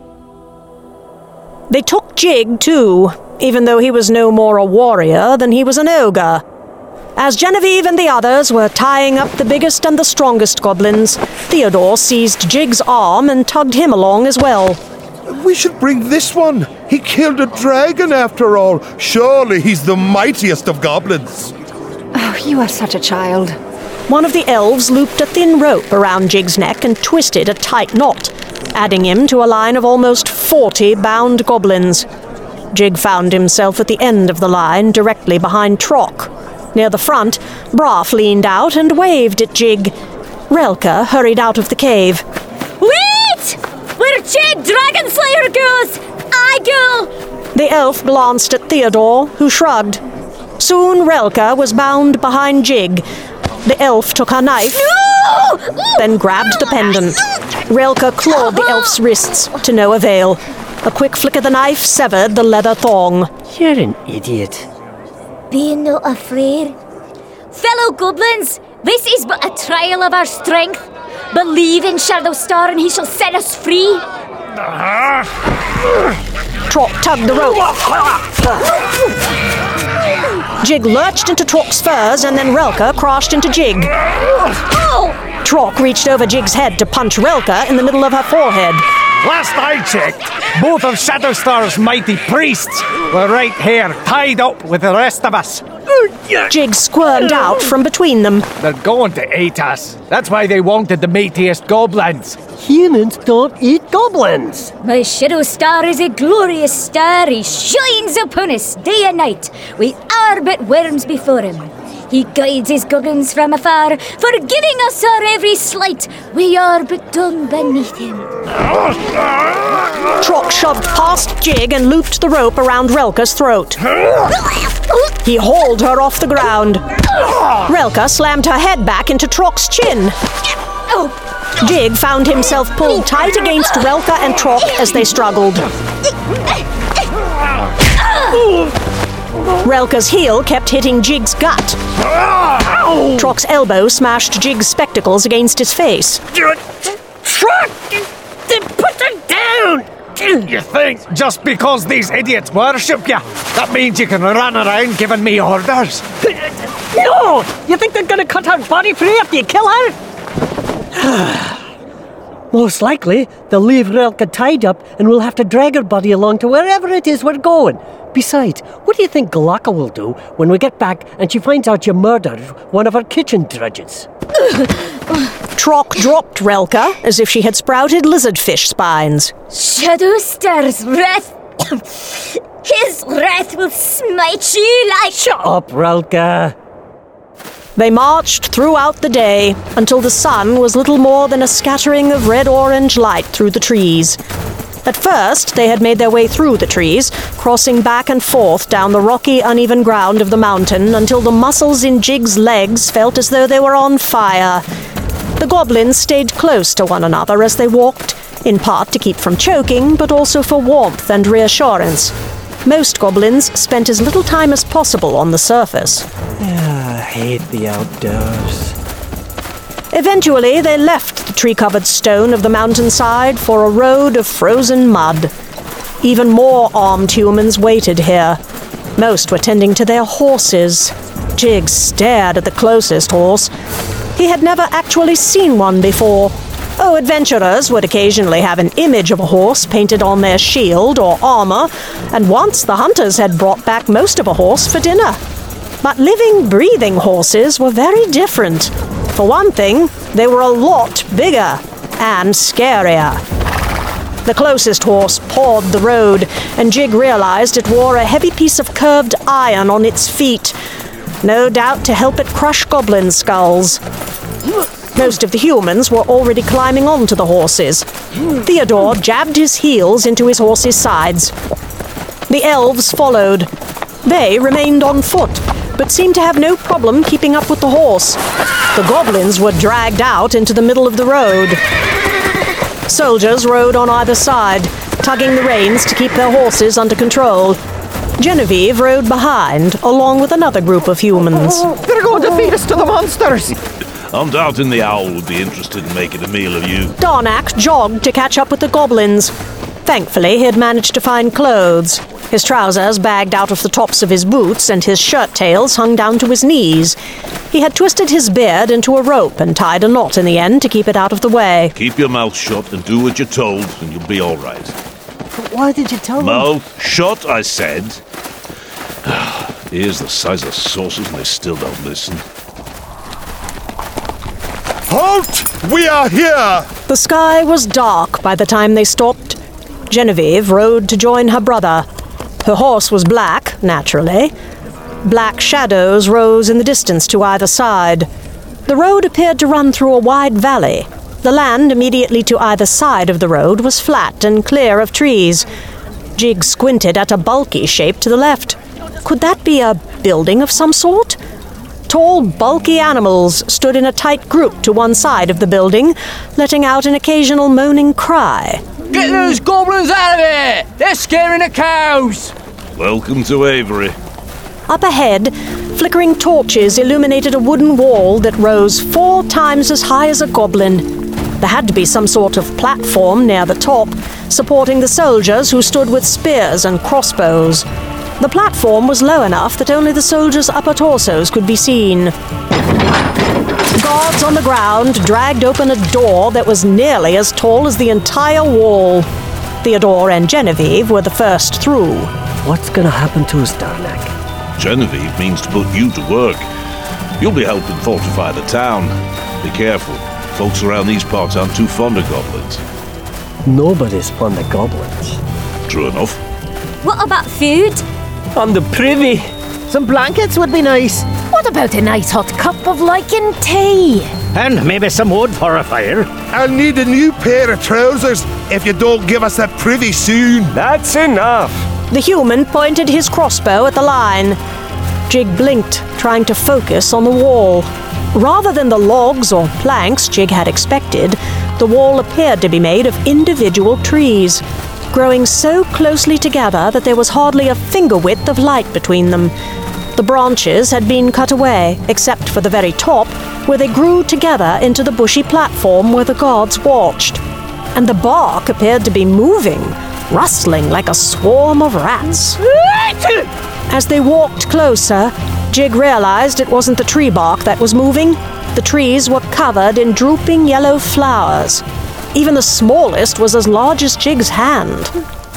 Speaker 3: They took Jig, too, even though he was no more a warrior than he was an ogre. As Genevieve and the others were tying up the biggest and the strongest goblins, Theodore seized Jig's arm and tugged him along as well.
Speaker 11: We should bring this one. He killed a dragon after all. Surely he's the mightiest of goblins.
Speaker 10: Oh, you are such a child.
Speaker 3: One of the elves looped a thin rope around Jig's neck and twisted a tight knot, adding him to a line of almost 40 bound goblins. Jig found himself at the end of the line, directly behind Trock. Near the front, Braff leaned out and waved at Jig. Relka hurried out of the cave.
Speaker 7: Wait! Where Jig Dragonslayer goes, I go!
Speaker 3: The elf glanced at Theodore, who shrugged. Soon Relka was bound behind Jig. The elf took her knife, then grabbed the pendant. Relka clawed the elf's wrists, to no avail. A quick flick of the knife severed the leather thong.
Speaker 5: You're an idiot.
Speaker 7: Be not afraid. Fellow goblins, this is but a trial of our strength. Believe in Shadowstar and he shall set us free.
Speaker 3: Trock tugged the rope. Jig lurched into Trock's furs and then Relka crashed into Jig. Trock reached over Jig's head to punch Relka in the middle of her forehead.
Speaker 9: Last I checked, both of Shadowstar's mighty priests were right here, tied up with the rest of us.
Speaker 3: Jig squirmed out from between them.
Speaker 9: They're going to eat us. That's why they wanted the mightiest goblins.
Speaker 5: Humans don't eat goblins.
Speaker 7: My Shadowstar is a glorious star. He shines upon us day and night. We are but worms before him. He guides his goblins from afar, forgiving us our every slight. We are but dung beneath him.
Speaker 3: Trock shoved past Jig and looped the rope around Relka's throat. He hauled her off the ground. Relka slammed her head back into Trock's chin. Jig found himself pulled tight against Relka and Trock as they struggled. Relka's heel kept hitting Jig's gut. Trock's elbow smashed Jig's spectacles against his face.
Speaker 9: Trock! Put her down! You think just because these idiots worship you, that means you can run around giving me orders?
Speaker 5: No! You think they're gonna cut her body free after you kill her? Most likely, they'll leave Relka tied up and we'll have to drag her body along to wherever it is we're going. Besides, what do you think Glocka will do when we get back and she finds out you murdered one of her kitchen drudges?
Speaker 3: Trock dropped Relka as if she had sprouted lizardfish spines.
Speaker 7: Shadowstar's wrath. His wrath will smite you like...
Speaker 5: Shut up, Relka.
Speaker 3: They marched throughout the day until the sun was little more than a scattering of red-orange light through the trees. At first, they had made their way through the trees, crossing back and forth down the rocky, uneven ground of the mountain until the muscles in Jig's legs felt as though they were on fire. The goblins stayed close to one another as they walked, in part to keep from choking, but also for warmth and reassurance. Most goblins spent as little time as possible on the surface.
Speaker 5: I hate the outdoors.
Speaker 3: Eventually, they left the tree-covered stone of the mountainside for a road of frozen mud. Even more armed humans waited here. Most were tending to their horses. Jig stared at the closest horse. He had never actually seen one before. Oh, adventurers would occasionally have an image of a horse painted on their shield or armor, and once the hunters had brought back most of a horse for dinner. But living, breathing horses were very different. For one thing, they were a lot bigger and scarier. The closest horse pawed the road, and Jig realized it wore a heavy piece of curved iron on its feet, no doubt to help it crush goblin skulls. Most of the humans were already climbing onto the horses. Theodore jabbed his heels into his horse's sides. The elves followed. They remained on foot, but seemed to have no problem keeping up with the horse. The goblins were dragged out into the middle of the road. Soldiers rode on either side, tugging the reins to keep their horses under control. Genevieve rode behind, along with another group of humans.
Speaker 9: They're going to feed us to the monsters!
Speaker 1: I'm doubting the owl would be interested in making a meal of you.
Speaker 3: Darnak jogged to catch up with the goblins. Thankfully, he had managed to find clothes. His trousers bagged out of the tops of his boots, and his shirt tails hung down to his knees. He had twisted his beard into a rope and tied a knot in the end to keep it out of the way.
Speaker 1: Keep your mouth shut and do what you're told, and you'll be all right.
Speaker 5: But why did you tell them?
Speaker 1: Mouth shut, I said. Ears the size of saucers, and they still don't listen.
Speaker 11: Halt! We are here!
Speaker 3: The sky was dark by the time they stopped. Genevieve rode to join her brother. Her horse was black, naturally. Black shadows rose in the distance to either side. The road appeared to run through a wide valley. The land immediately to either side of the road was flat and clear of trees. Jig squinted at a bulky shape to the left. Could that be a building of some sort? Tall, bulky animals stood in a tight group to one side of the building, letting out an occasional moaning cry.
Speaker 12: Get those goblins out of here! They're scaring the cows!
Speaker 1: Welcome to Avery.
Speaker 3: Up ahead, flickering torches illuminated a wooden wall that rose 4 times as high as a goblin. There had to be some sort of platform near the top, supporting the soldiers who stood with spears and crossbows. The platform was low enough that only the soldiers' upper torsos could be seen. Guards on the ground dragged open a door that was nearly as tall as the entire wall. Theodore and Genevieve were the first through.
Speaker 5: What's gonna happen to us, Darnak?
Speaker 1: Genevieve means to put you to work. You'll be helping fortify the town. Be careful. Folks around these parts aren't too fond of goblins.
Speaker 5: Nobody's fond of goblins.
Speaker 1: True enough.
Speaker 7: What about food?
Speaker 5: I'm the privy.
Speaker 9: Some blankets would be nice.
Speaker 10: What
Speaker 13: What about a nice hot cup of lichen tea?
Speaker 9: And maybe some wood for a fire.
Speaker 11: I'll need a new pair of trousers if you don't give us that privy soon.
Speaker 8: That's enough.
Speaker 3: The human pointed his crossbow at the line. Jig blinked, trying to focus on the wall. Rather than the logs or planks Jig had expected, the wall appeared to be made of individual trees, growing so closely together that there was hardly a finger width of light between them. The branches had been cut away, except for the very top, where they grew together into the bushy platform where the guards watched. And the bark appeared to be moving, rustling like a swarm of rats. As they walked closer, Jig realized it wasn't the tree bark that was moving. The trees were covered in drooping yellow flowers. Even the smallest was as large as Jig's hand.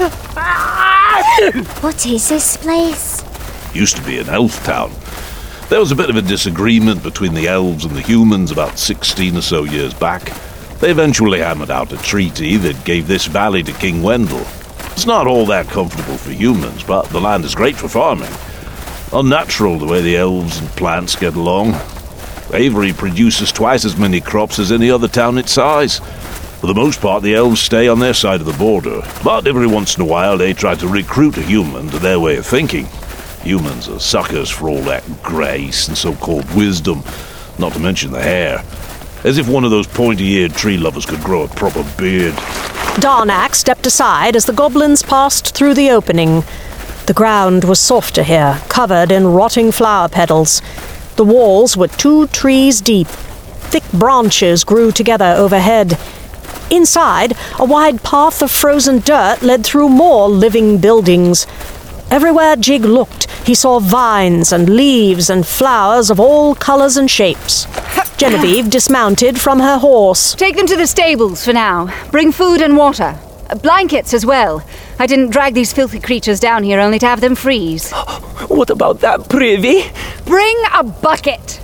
Speaker 7: What is this place?
Speaker 1: Used to be an elf town. There was a bit of a disagreement between the elves and the humans about 16 or so years back. They eventually hammered out a treaty that gave this valley to King Wendell. It's not all that comfortable for humans, but the land is great for farming. Unnatural the way the elves and plants get along. Avery produces twice as many crops as any other town its size. For the most part, the elves stay on their side of the border, but every once in a while they try to recruit a human to their way of thinking. Humans are suckers for all that grace and so-called wisdom, not to mention the hair. As if one of those pointy-eared tree lovers could grow a proper beard.
Speaker 3: Darnak stepped aside as the goblins passed through the opening. The ground was softer here, covered in rotting flower petals. The walls were 2 trees deep. Thick branches grew together overhead. Inside, a wide path of frozen dirt led through more living buildings. Everywhere Jig looked, he saw vines and leaves and flowers of all colours and shapes. Genevieve dismounted from her horse.
Speaker 10: Take them to the stables for now. Bring food and water. Blankets as well. I didn't drag these filthy creatures down here only to have them freeze.
Speaker 12: What about that privy?
Speaker 10: Bring a bucket!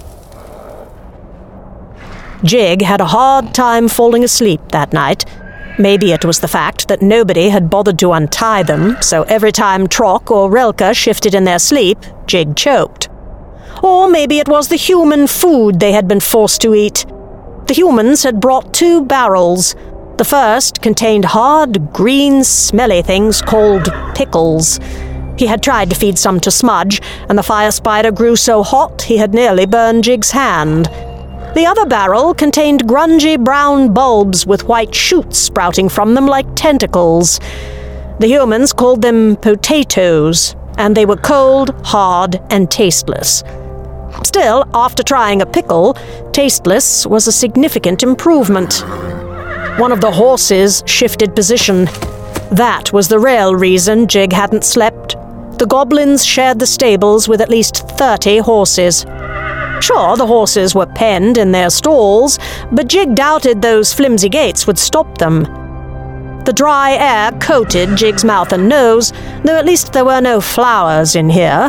Speaker 3: Jig had a hard time falling asleep that night. Maybe it was the fact that nobody had bothered to untie them, so every time Trock or Relka shifted in their sleep, Jig choked. Or maybe it was the human food they had been forced to eat. The humans had brought 2 barrels. The first contained hard, green, smelly things called pickles. He had tried to feed some to Smudge, and the fire spider grew so hot he had nearly burned Jig's hand. The other barrel contained grungy brown bulbs with white shoots sprouting from them like tentacles. The humans called them potatoes, and they were cold, hard, and tasteless. Still, after trying a pickle, tasteless was a significant improvement. One of the horses shifted position. That was the real reason Jig hadn't slept. The goblins shared the stables with at least 30 horses. Sure, the horses were penned in their stalls, but Jig doubted those flimsy gates would stop them. The dry air coated Jig's mouth and nose, though at least there were no flowers in here.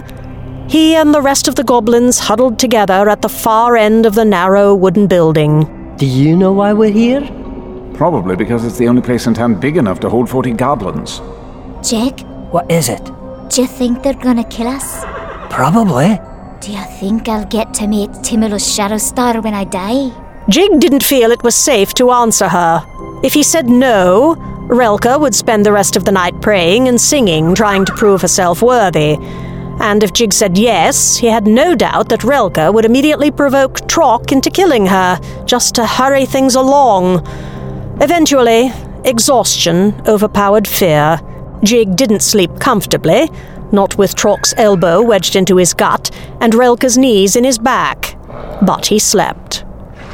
Speaker 3: He and the rest of the goblins huddled together at the far end of the narrow wooden building.
Speaker 5: Do you know why we're here?
Speaker 2: Probably because it's the only place in town big enough to hold 40 goblins.
Speaker 7: Jig?
Speaker 5: What is it?
Speaker 7: Do you think they're gonna kill us?
Speaker 5: Probably.
Speaker 7: Do you think I'll get to meet Timulus Shadowstar when I die?
Speaker 3: Jig didn't feel it was safe to answer her. If he said no, Relka would spend the rest of the night praying and singing, trying to prove herself worthy. And if Jig said yes, he had no doubt that Relka would immediately provoke Trock into killing her, just to hurry things along. Eventually, exhaustion overpowered fear. Jig didn't sleep comfortably, not with Trock's elbow wedged into his gut and Relka's knees in his back. But he slept.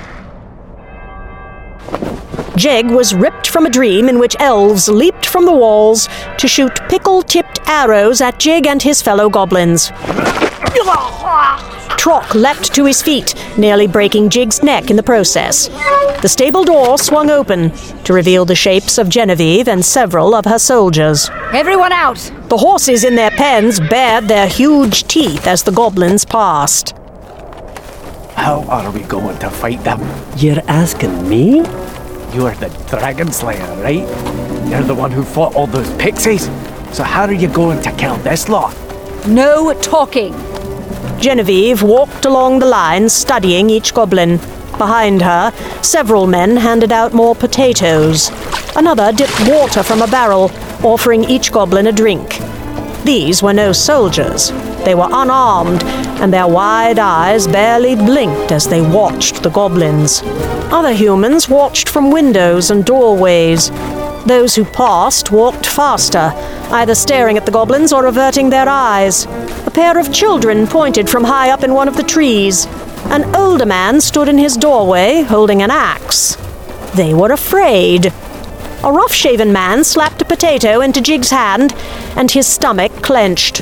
Speaker 3: Jig was ripped from a dream in which elves leaped from the walls to shoot pickle-tipped arrows at Jig and his fellow goblins. Trock leapt to his feet, nearly breaking Jig's neck in the process. The stable door swung open to reveal the shapes of Genevieve and several of her soldiers.
Speaker 10: Everyone out!
Speaker 3: The horses in their pens bared their huge teeth as the goblins passed.
Speaker 2: How are we going to fight them?
Speaker 5: You're asking me?
Speaker 2: You're the dragon slayer, right? You're the one who fought all those pixies. So how are you going to kill this lot?
Speaker 10: No talking.
Speaker 3: Genevieve walked along the line, studying each goblin. Behind her, several men handed out more potatoes. Another dipped water from a barrel, offering each goblin a drink. These were no soldiers. They were unarmed, and their wide eyes barely blinked as they watched the goblins. Other humans watched from windows and doorways. Those who passed walked faster, either staring at the goblins or averting their eyes. A pair of children pointed from high up in one of the trees. An older man stood in his doorway, holding an axe. They were afraid. A rough-shaven man slapped a potato into Jig's hand, and his stomach clenched.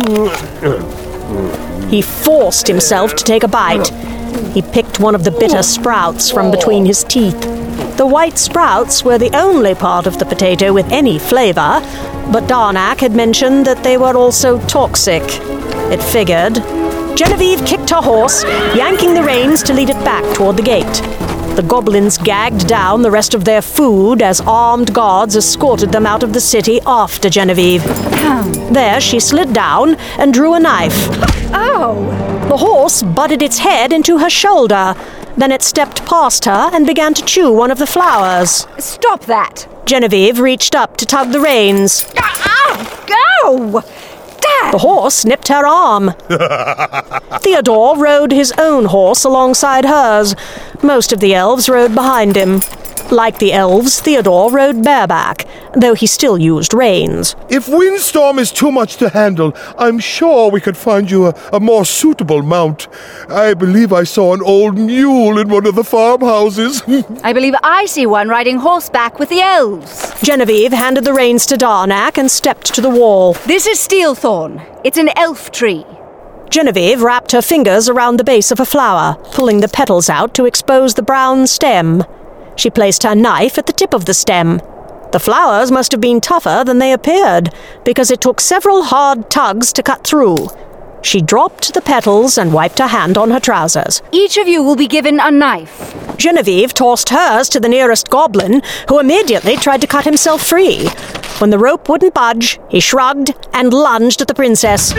Speaker 3: He forced himself to take a bite. He picked one of the bitter sprouts from between his teeth. The white sprouts were the only part of the potato with any flavor, but Darnak had mentioned that they were also toxic. It figured. Genevieve kicked her horse, yanking the reins to lead it back toward the gate. The goblins gagged down the rest of their food as armed guards escorted them out of the city after Genevieve. There she slid down and drew a knife.
Speaker 10: Ow!
Speaker 3: The horse butted its head into her shoulder. Then it stepped past her and began to chew one of the flowers.
Speaker 10: Stop that!
Speaker 3: Genevieve reached up to tug the reins.
Speaker 10: Go!
Speaker 3: The horse nipped her arm. Theodore rode his own horse alongside hers. Most of the elves rode behind him. Like the elves, Theodore rode bareback, though he still used reins.
Speaker 11: If Windstorm is too much to handle, I'm sure we could find you a more suitable mount. I believe I saw an old mule in one of the farmhouses.
Speaker 10: I believe I see one riding horseback with the elves.
Speaker 3: Genevieve handed the reins to Darnak and stepped to the wall.
Speaker 10: This is Steelthorn. It's an elf tree.
Speaker 3: Genevieve wrapped her fingers around the base of a flower, pulling the petals out to expose the brown stem. She placed her knife at the tip of the stem. The flowers must have been tougher than they appeared, because it took several hard tugs to cut through. She dropped the petals and wiped her hand on her trousers.
Speaker 10: Each of you will be given a knife.
Speaker 3: Genevieve tossed hers to the nearest goblin, who immediately tried to cut himself free. When the rope wouldn't budge, he shrugged and lunged at the princess.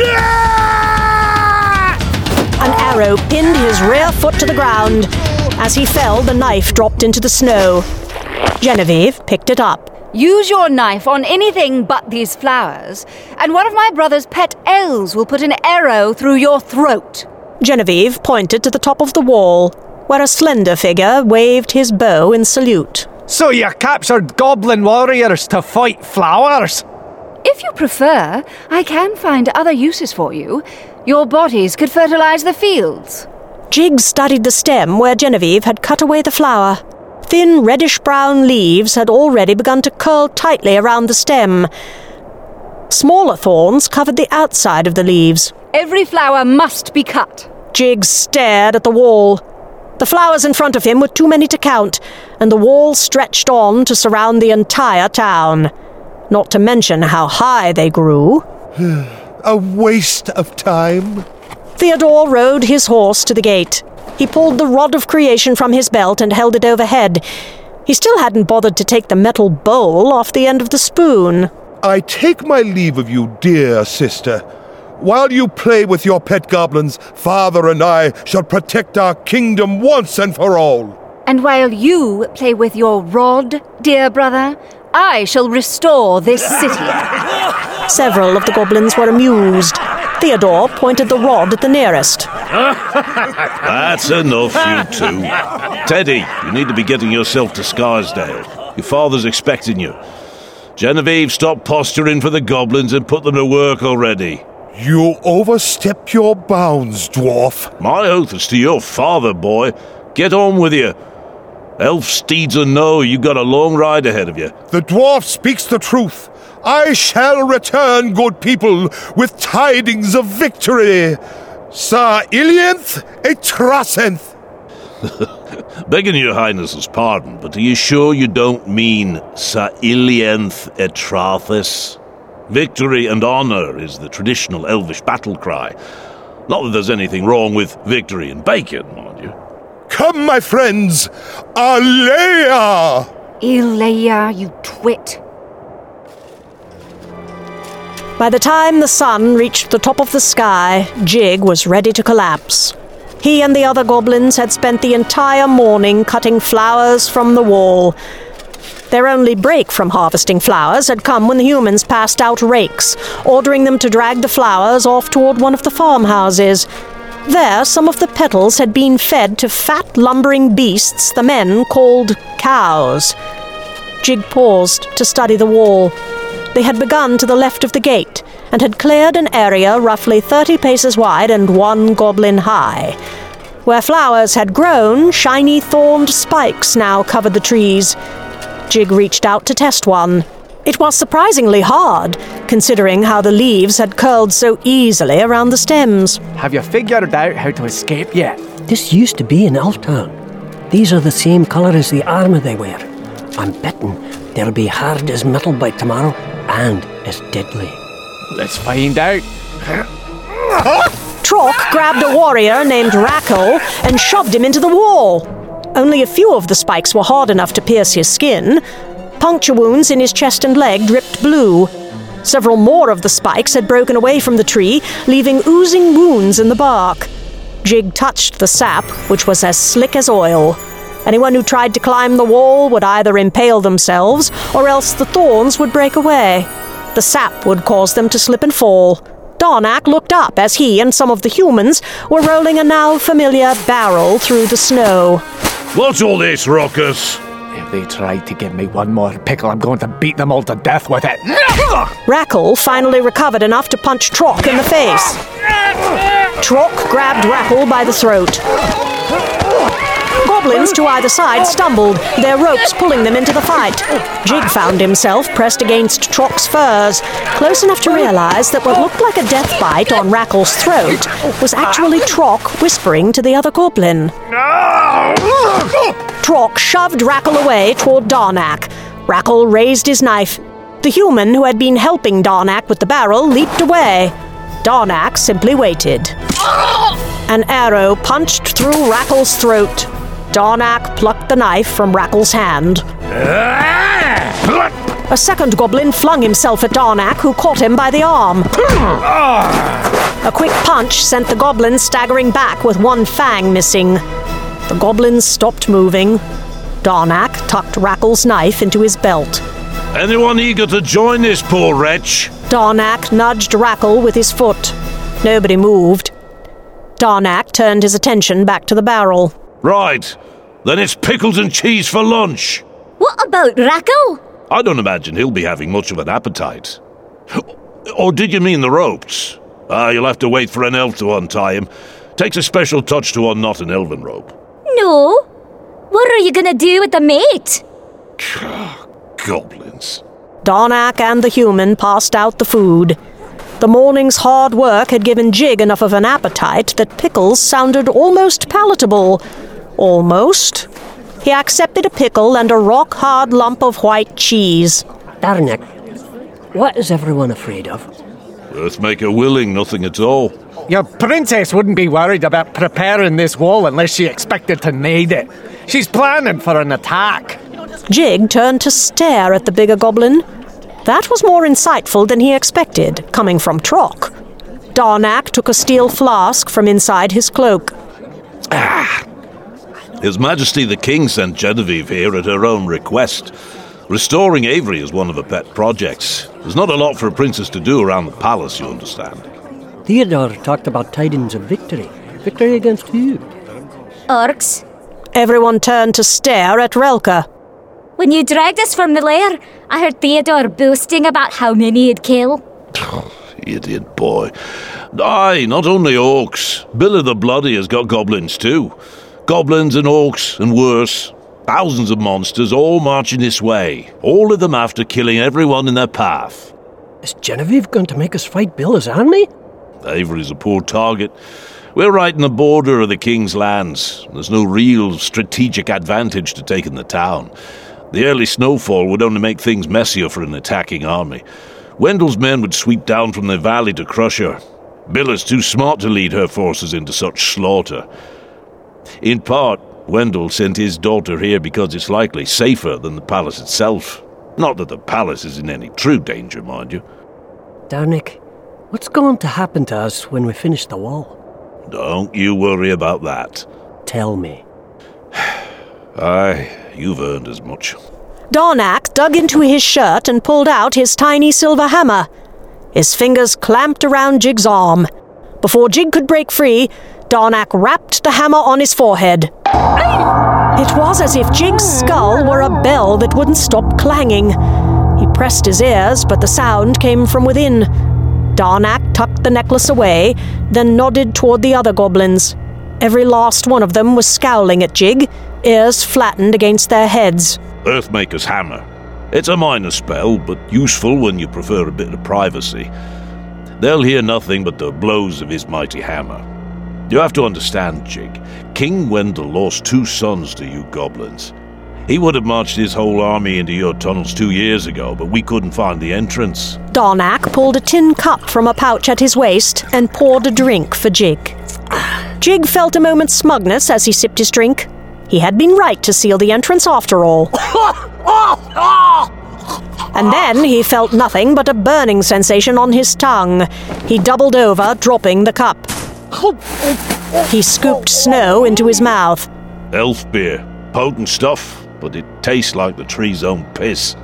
Speaker 3: An arrow pinned his rear foot to the ground. As he fell, the knife dropped into the snow. Genevieve picked it up.
Speaker 10: Use your knife on anything but these flowers, and one of my brother's pet elves will put an arrow through your throat.
Speaker 3: Genevieve pointed to the top of the wall, where a slender figure waved his bow in salute.
Speaker 9: So you captured goblin warriors to fight flowers?
Speaker 10: If you prefer, I can find other uses for you. Your bodies could fertilize the fields.
Speaker 3: Jig studied the stem where Genevieve had cut away the flower. Thin reddish-brown leaves had already begun to curl tightly around the stem. Smaller thorns covered the outside of the leaves.
Speaker 10: Every flower must be cut.
Speaker 3: Jig stared at the wall. The flowers in front of him were too many to count, and the wall stretched on to surround the entire town. Not to mention how high they grew.
Speaker 11: A waste of time.
Speaker 3: Theodore rode his horse to the gate. He pulled the rod of creation from his belt and held it overhead. He still hadn't bothered to take the metal bowl off the end of the spoon.
Speaker 11: I take my leave of you, dear sister. While you play with your pet goblins, Father and I shall protect our kingdom once and for all.
Speaker 10: And while you play with your rod, dear brother, I shall restore this city.
Speaker 3: Several of the goblins were amused. Theodore pointed the rod at the nearest.
Speaker 1: That's enough, you two. Teddy, you need to be getting yourself to Scarsdale. Your father's expecting you. Genevieve, stop posturing for the goblins and put them to work already.
Speaker 11: You overstep your bounds, dwarf.
Speaker 1: My oath is to your father, boy. Get on with you. Elf steeds or no, you got a long ride ahead of you.
Speaker 11: The dwarf speaks the truth. I shall return, good people, with tidings of victory. Sa Ilianth Etrasenth.
Speaker 1: Begging your highness's pardon, but are you sure you don't mean Sa Ilianth Etrathis? Victory and honor is the traditional elvish battle cry. Not that there's anything wrong with victory and bacon, mind you.
Speaker 11: Come, my friends! Alea!
Speaker 10: Ilea, you twit.
Speaker 3: By the time the sun reached the top of the sky, Jig was ready to collapse. He and the other goblins had spent the entire morning cutting flowers from the wall. Their only break from harvesting flowers had come when the humans passed out rakes, ordering them to drag the flowers off toward one of the farmhouses. There, some of the petals had been fed to fat, lumbering beasts the men called cows. Jig paused to study the wall. They had begun to the left of the gate, and had cleared an area roughly 30 paces wide and 1 goblin high. Where flowers had grown, shiny thorned spikes now covered the trees. Jig reached out to test one. It was surprisingly hard, considering how the leaves had curled so easily around the stems.
Speaker 9: Have you figured out how to escape yet?
Speaker 5: This used to be in Elftown. These are the same colour as the armour they wear. I'm betting they'll be hard as metal by tomorrow and as deadly.
Speaker 9: Let's find out.
Speaker 3: Trock grabbed a warrior named Rackle and shoved him into the wall. Only a few of the spikes were hard enough to pierce his skin. Puncture wounds in his chest and leg dripped blue. Several more of the spikes had broken away from the tree, leaving oozing wounds in the bark. Jig touched the sap, which was as slick as oil. Anyone who tried to climb the wall would either impale themselves, or else the thorns would break away. The sap would cause them to slip and fall. Darnak looked up as he and some of the humans were rolling a now familiar barrel through the snow.
Speaker 1: What's all this, ruckus?
Speaker 9: If they try to give me one more pickle, I'm going to beat them all to death with it.
Speaker 3: Rackle finally recovered enough to punch Trock in the face. Trock grabbed Rackle by the throat. Goblins to either side stumbled, their ropes pulling them into the fight. Jig found himself pressed against Trock's furs, close enough to realize that what looked like a death bite on Rackle's throat was actually Trock whispering to the other goblin. Trock shoved Rackle away toward Darnak. Rackle raised his knife. The human who had been helping Darnak with the barrel leaped away. Darnak simply waited. An arrow punched through Rackle's throat. Darnak plucked the knife from Rackle's hand. A second goblin flung himself at Darnak, who caught him by the arm. A quick punch sent the goblin staggering back with one fang missing. The goblins stopped moving. Darnak tucked Rackle's knife into his belt.
Speaker 1: Anyone eager to join this poor wretch?
Speaker 3: Darnak nudged Rackle with his foot. Nobody moved. Darnak turned his attention back to the barrel.
Speaker 1: Right, then it's pickles and cheese for lunch.
Speaker 7: What about Rackle?
Speaker 1: I don't imagine he'll be having much of an appetite. Or did you mean the ropes? You'll have to wait for an elf to untie him. Takes a special touch to unknot an elven rope.
Speaker 7: No. What are you gonna do with the mate?
Speaker 1: Goblins.
Speaker 3: Darnak and the human passed out the food. The morning's hard work had given Jig enough of an appetite that pickles sounded almost palatable. Almost. He accepted a pickle and a rock-hard lump of white cheese.
Speaker 5: Darnak, what is everyone afraid of?
Speaker 1: Earthmaker willing, nothing at all.
Speaker 9: Your princess wouldn't be worried about preparing this wall unless she expected to need it. She's planning for an attack.
Speaker 3: Jig turned to stare at the bigger goblin. That was more insightful than he expected, coming from Trock. Darnak took a steel flask from inside his cloak.
Speaker 1: His Majesty the King sent Genevieve here at her own request. Restoring Avery is one of her pet projects. There's not a lot for a princess to do around the palace, you understand.
Speaker 5: Theodore talked about tidings of victory. Victory against who?
Speaker 7: Orcs.
Speaker 3: Everyone turned to stare at Relka.
Speaker 7: When you dragged us from the lair, I heard Theodore boasting about how many he'd kill.
Speaker 1: Idiot boy. Aye, not only orcs. Billy the Bloody has got goblins too. Goblins and orcs and worse. Thousands of monsters all marching this way. All of them after killing everyone in their path.
Speaker 5: Is Genevieve going to make us fight Bill's army?
Speaker 1: Avery's a poor target. We're right in the border of the king's lands. There's no real strategic advantage to taking the town. The early snowfall would only make things messier for an attacking army. Wendell's men would sweep down from the valley to crush her. Bill is too smart to lead her forces into such slaughter. In part, Wendell sent his daughter here because it's likely safer than the palace itself. Not that the palace is in any true danger, mind you.
Speaker 5: Darnick, what's going to happen to us when we finish the wall?
Speaker 1: Don't you worry about that.
Speaker 5: Tell me.
Speaker 1: Aye, you've earned as much.
Speaker 3: Darnak dug into his shirt and pulled out his tiny silver hammer. His fingers clamped around Jig's arm. Before Jig could break free, Darnak rapped the hammer on his forehead. It was as if Jig's skull were a bell that wouldn't stop clanging. He pressed his ears, but the sound came from within. Darnak tucked the necklace away, then nodded toward the other goblins. Every last one of them was scowling at Jig, ears flattened against their heads.
Speaker 1: Earthmaker's hammer. It's a minor spell, but useful when you prefer a bit of privacy. They'll hear nothing but the blows of his mighty hammer. You have to understand, Jig. King Wendell lost 2 sons to you goblins. He would have marched his whole army into your tunnels 2 years ago, but we couldn't find the entrance.
Speaker 3: Darnak pulled a tin cup from a pouch at his waist and poured a drink for Jig. Jig felt a moment's smugness as he sipped his drink. He had been right to seal the entrance after all. And then he felt nothing but a burning sensation on his tongue. He doubled over, dropping the cup. He scooped snow into his mouth.
Speaker 1: Elf beer. Potent stuff, but it tastes like the tree's own piss.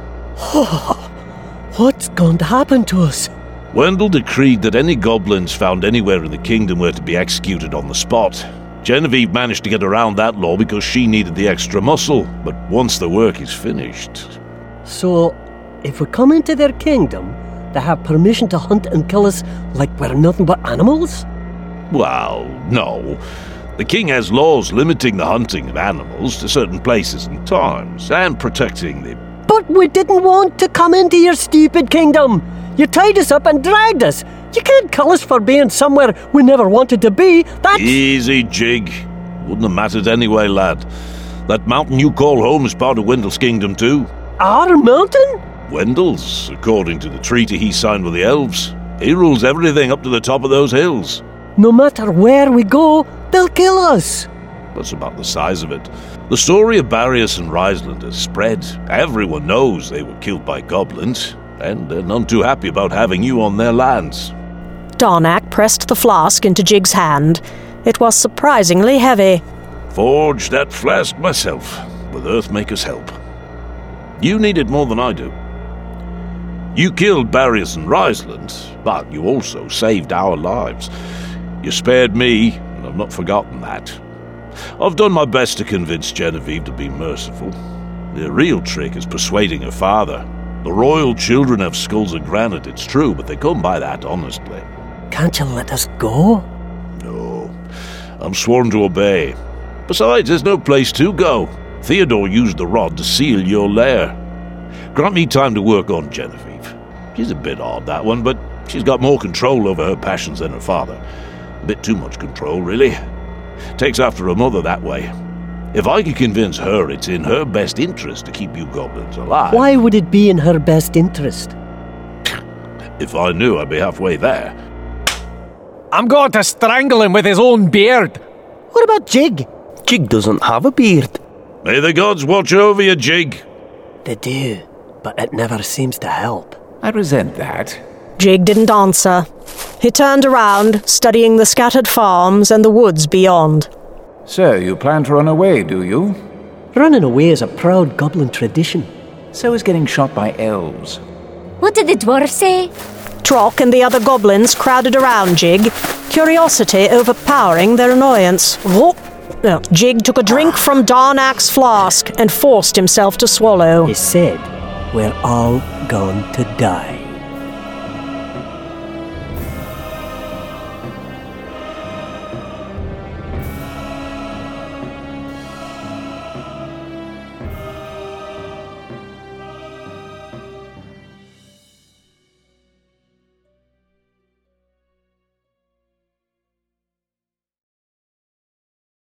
Speaker 5: What's going to happen to us?
Speaker 1: Wendell decreed that any goblins found anywhere in the kingdom were to be executed on the spot. Genevieve managed to get around that law because she needed the extra muscle, but once the work is finished...
Speaker 5: So, if we come into their kingdom, they have permission to hunt and kill us like we're nothing but animals?
Speaker 1: Well, no. The king has laws limiting the hunting of animals to certain places and times, and protecting the...
Speaker 5: But we didn't want to come into your stupid kingdom. You tied us up and dragged us. You can't kill us for being somewhere we never wanted to be. That's...
Speaker 1: Easy, Jig. Wouldn't have mattered anyway, lad. That mountain you call home is part of Wendell's kingdom too.
Speaker 5: Our mountain?
Speaker 1: Wendell's, according to the treaty he signed with the elves. He rules everything up to the top of those hills.
Speaker 5: No matter where we go, they'll kill us.
Speaker 1: That's about the size of it. The story of Barrius and Riseland has spread. Everyone knows they were killed by goblins, and they're none too happy about having you on their lands.
Speaker 3: Darnak pressed the flask into Jig's hand. It was surprisingly heavy.
Speaker 1: Forged that flask myself, with Earthmaker's help. You need it more than I do. You killed Barrius and Riseland, but you also saved our lives. You spared me, and I've not forgotten that. I've done my best to convince Genevieve to be merciful. The real trick is persuading her father. The royal children have skulls of granite, it's true, but they come by that honestly.
Speaker 5: Can't you let us go?
Speaker 1: No. I'm sworn to obey. Besides, there's no place to go. Theodore used the rod to seal your lair. Grant me time to work on Genevieve. She's a bit odd, that one, but she's got more control over her passions than her father. A bit too much control, really. Takes after her mother that way. If I could convince her it's in her best interest to keep you goblins alive...
Speaker 5: Why would it be in her best interest?
Speaker 1: If I knew, I'd be halfway there.
Speaker 9: I'm going to strangle him with his own beard.
Speaker 5: What about Jig?
Speaker 14: Jig doesn't have a beard.
Speaker 1: May the gods watch over you, Jig.
Speaker 5: They do, but it never seems to help.
Speaker 2: I resent that.
Speaker 3: Jig didn't answer. He turned around, studying the scattered farms and the woods beyond.
Speaker 2: So, you plan to run away, do you?
Speaker 5: Running away is a proud goblin tradition.
Speaker 2: So is getting shot by elves.
Speaker 7: What did the dwarf say?
Speaker 3: Trock and the other goblins crowded around Jig, curiosity overpowering their annoyance. Jig took a drink from Darnak's flask and forced himself to swallow.
Speaker 5: He said, we're all going to die.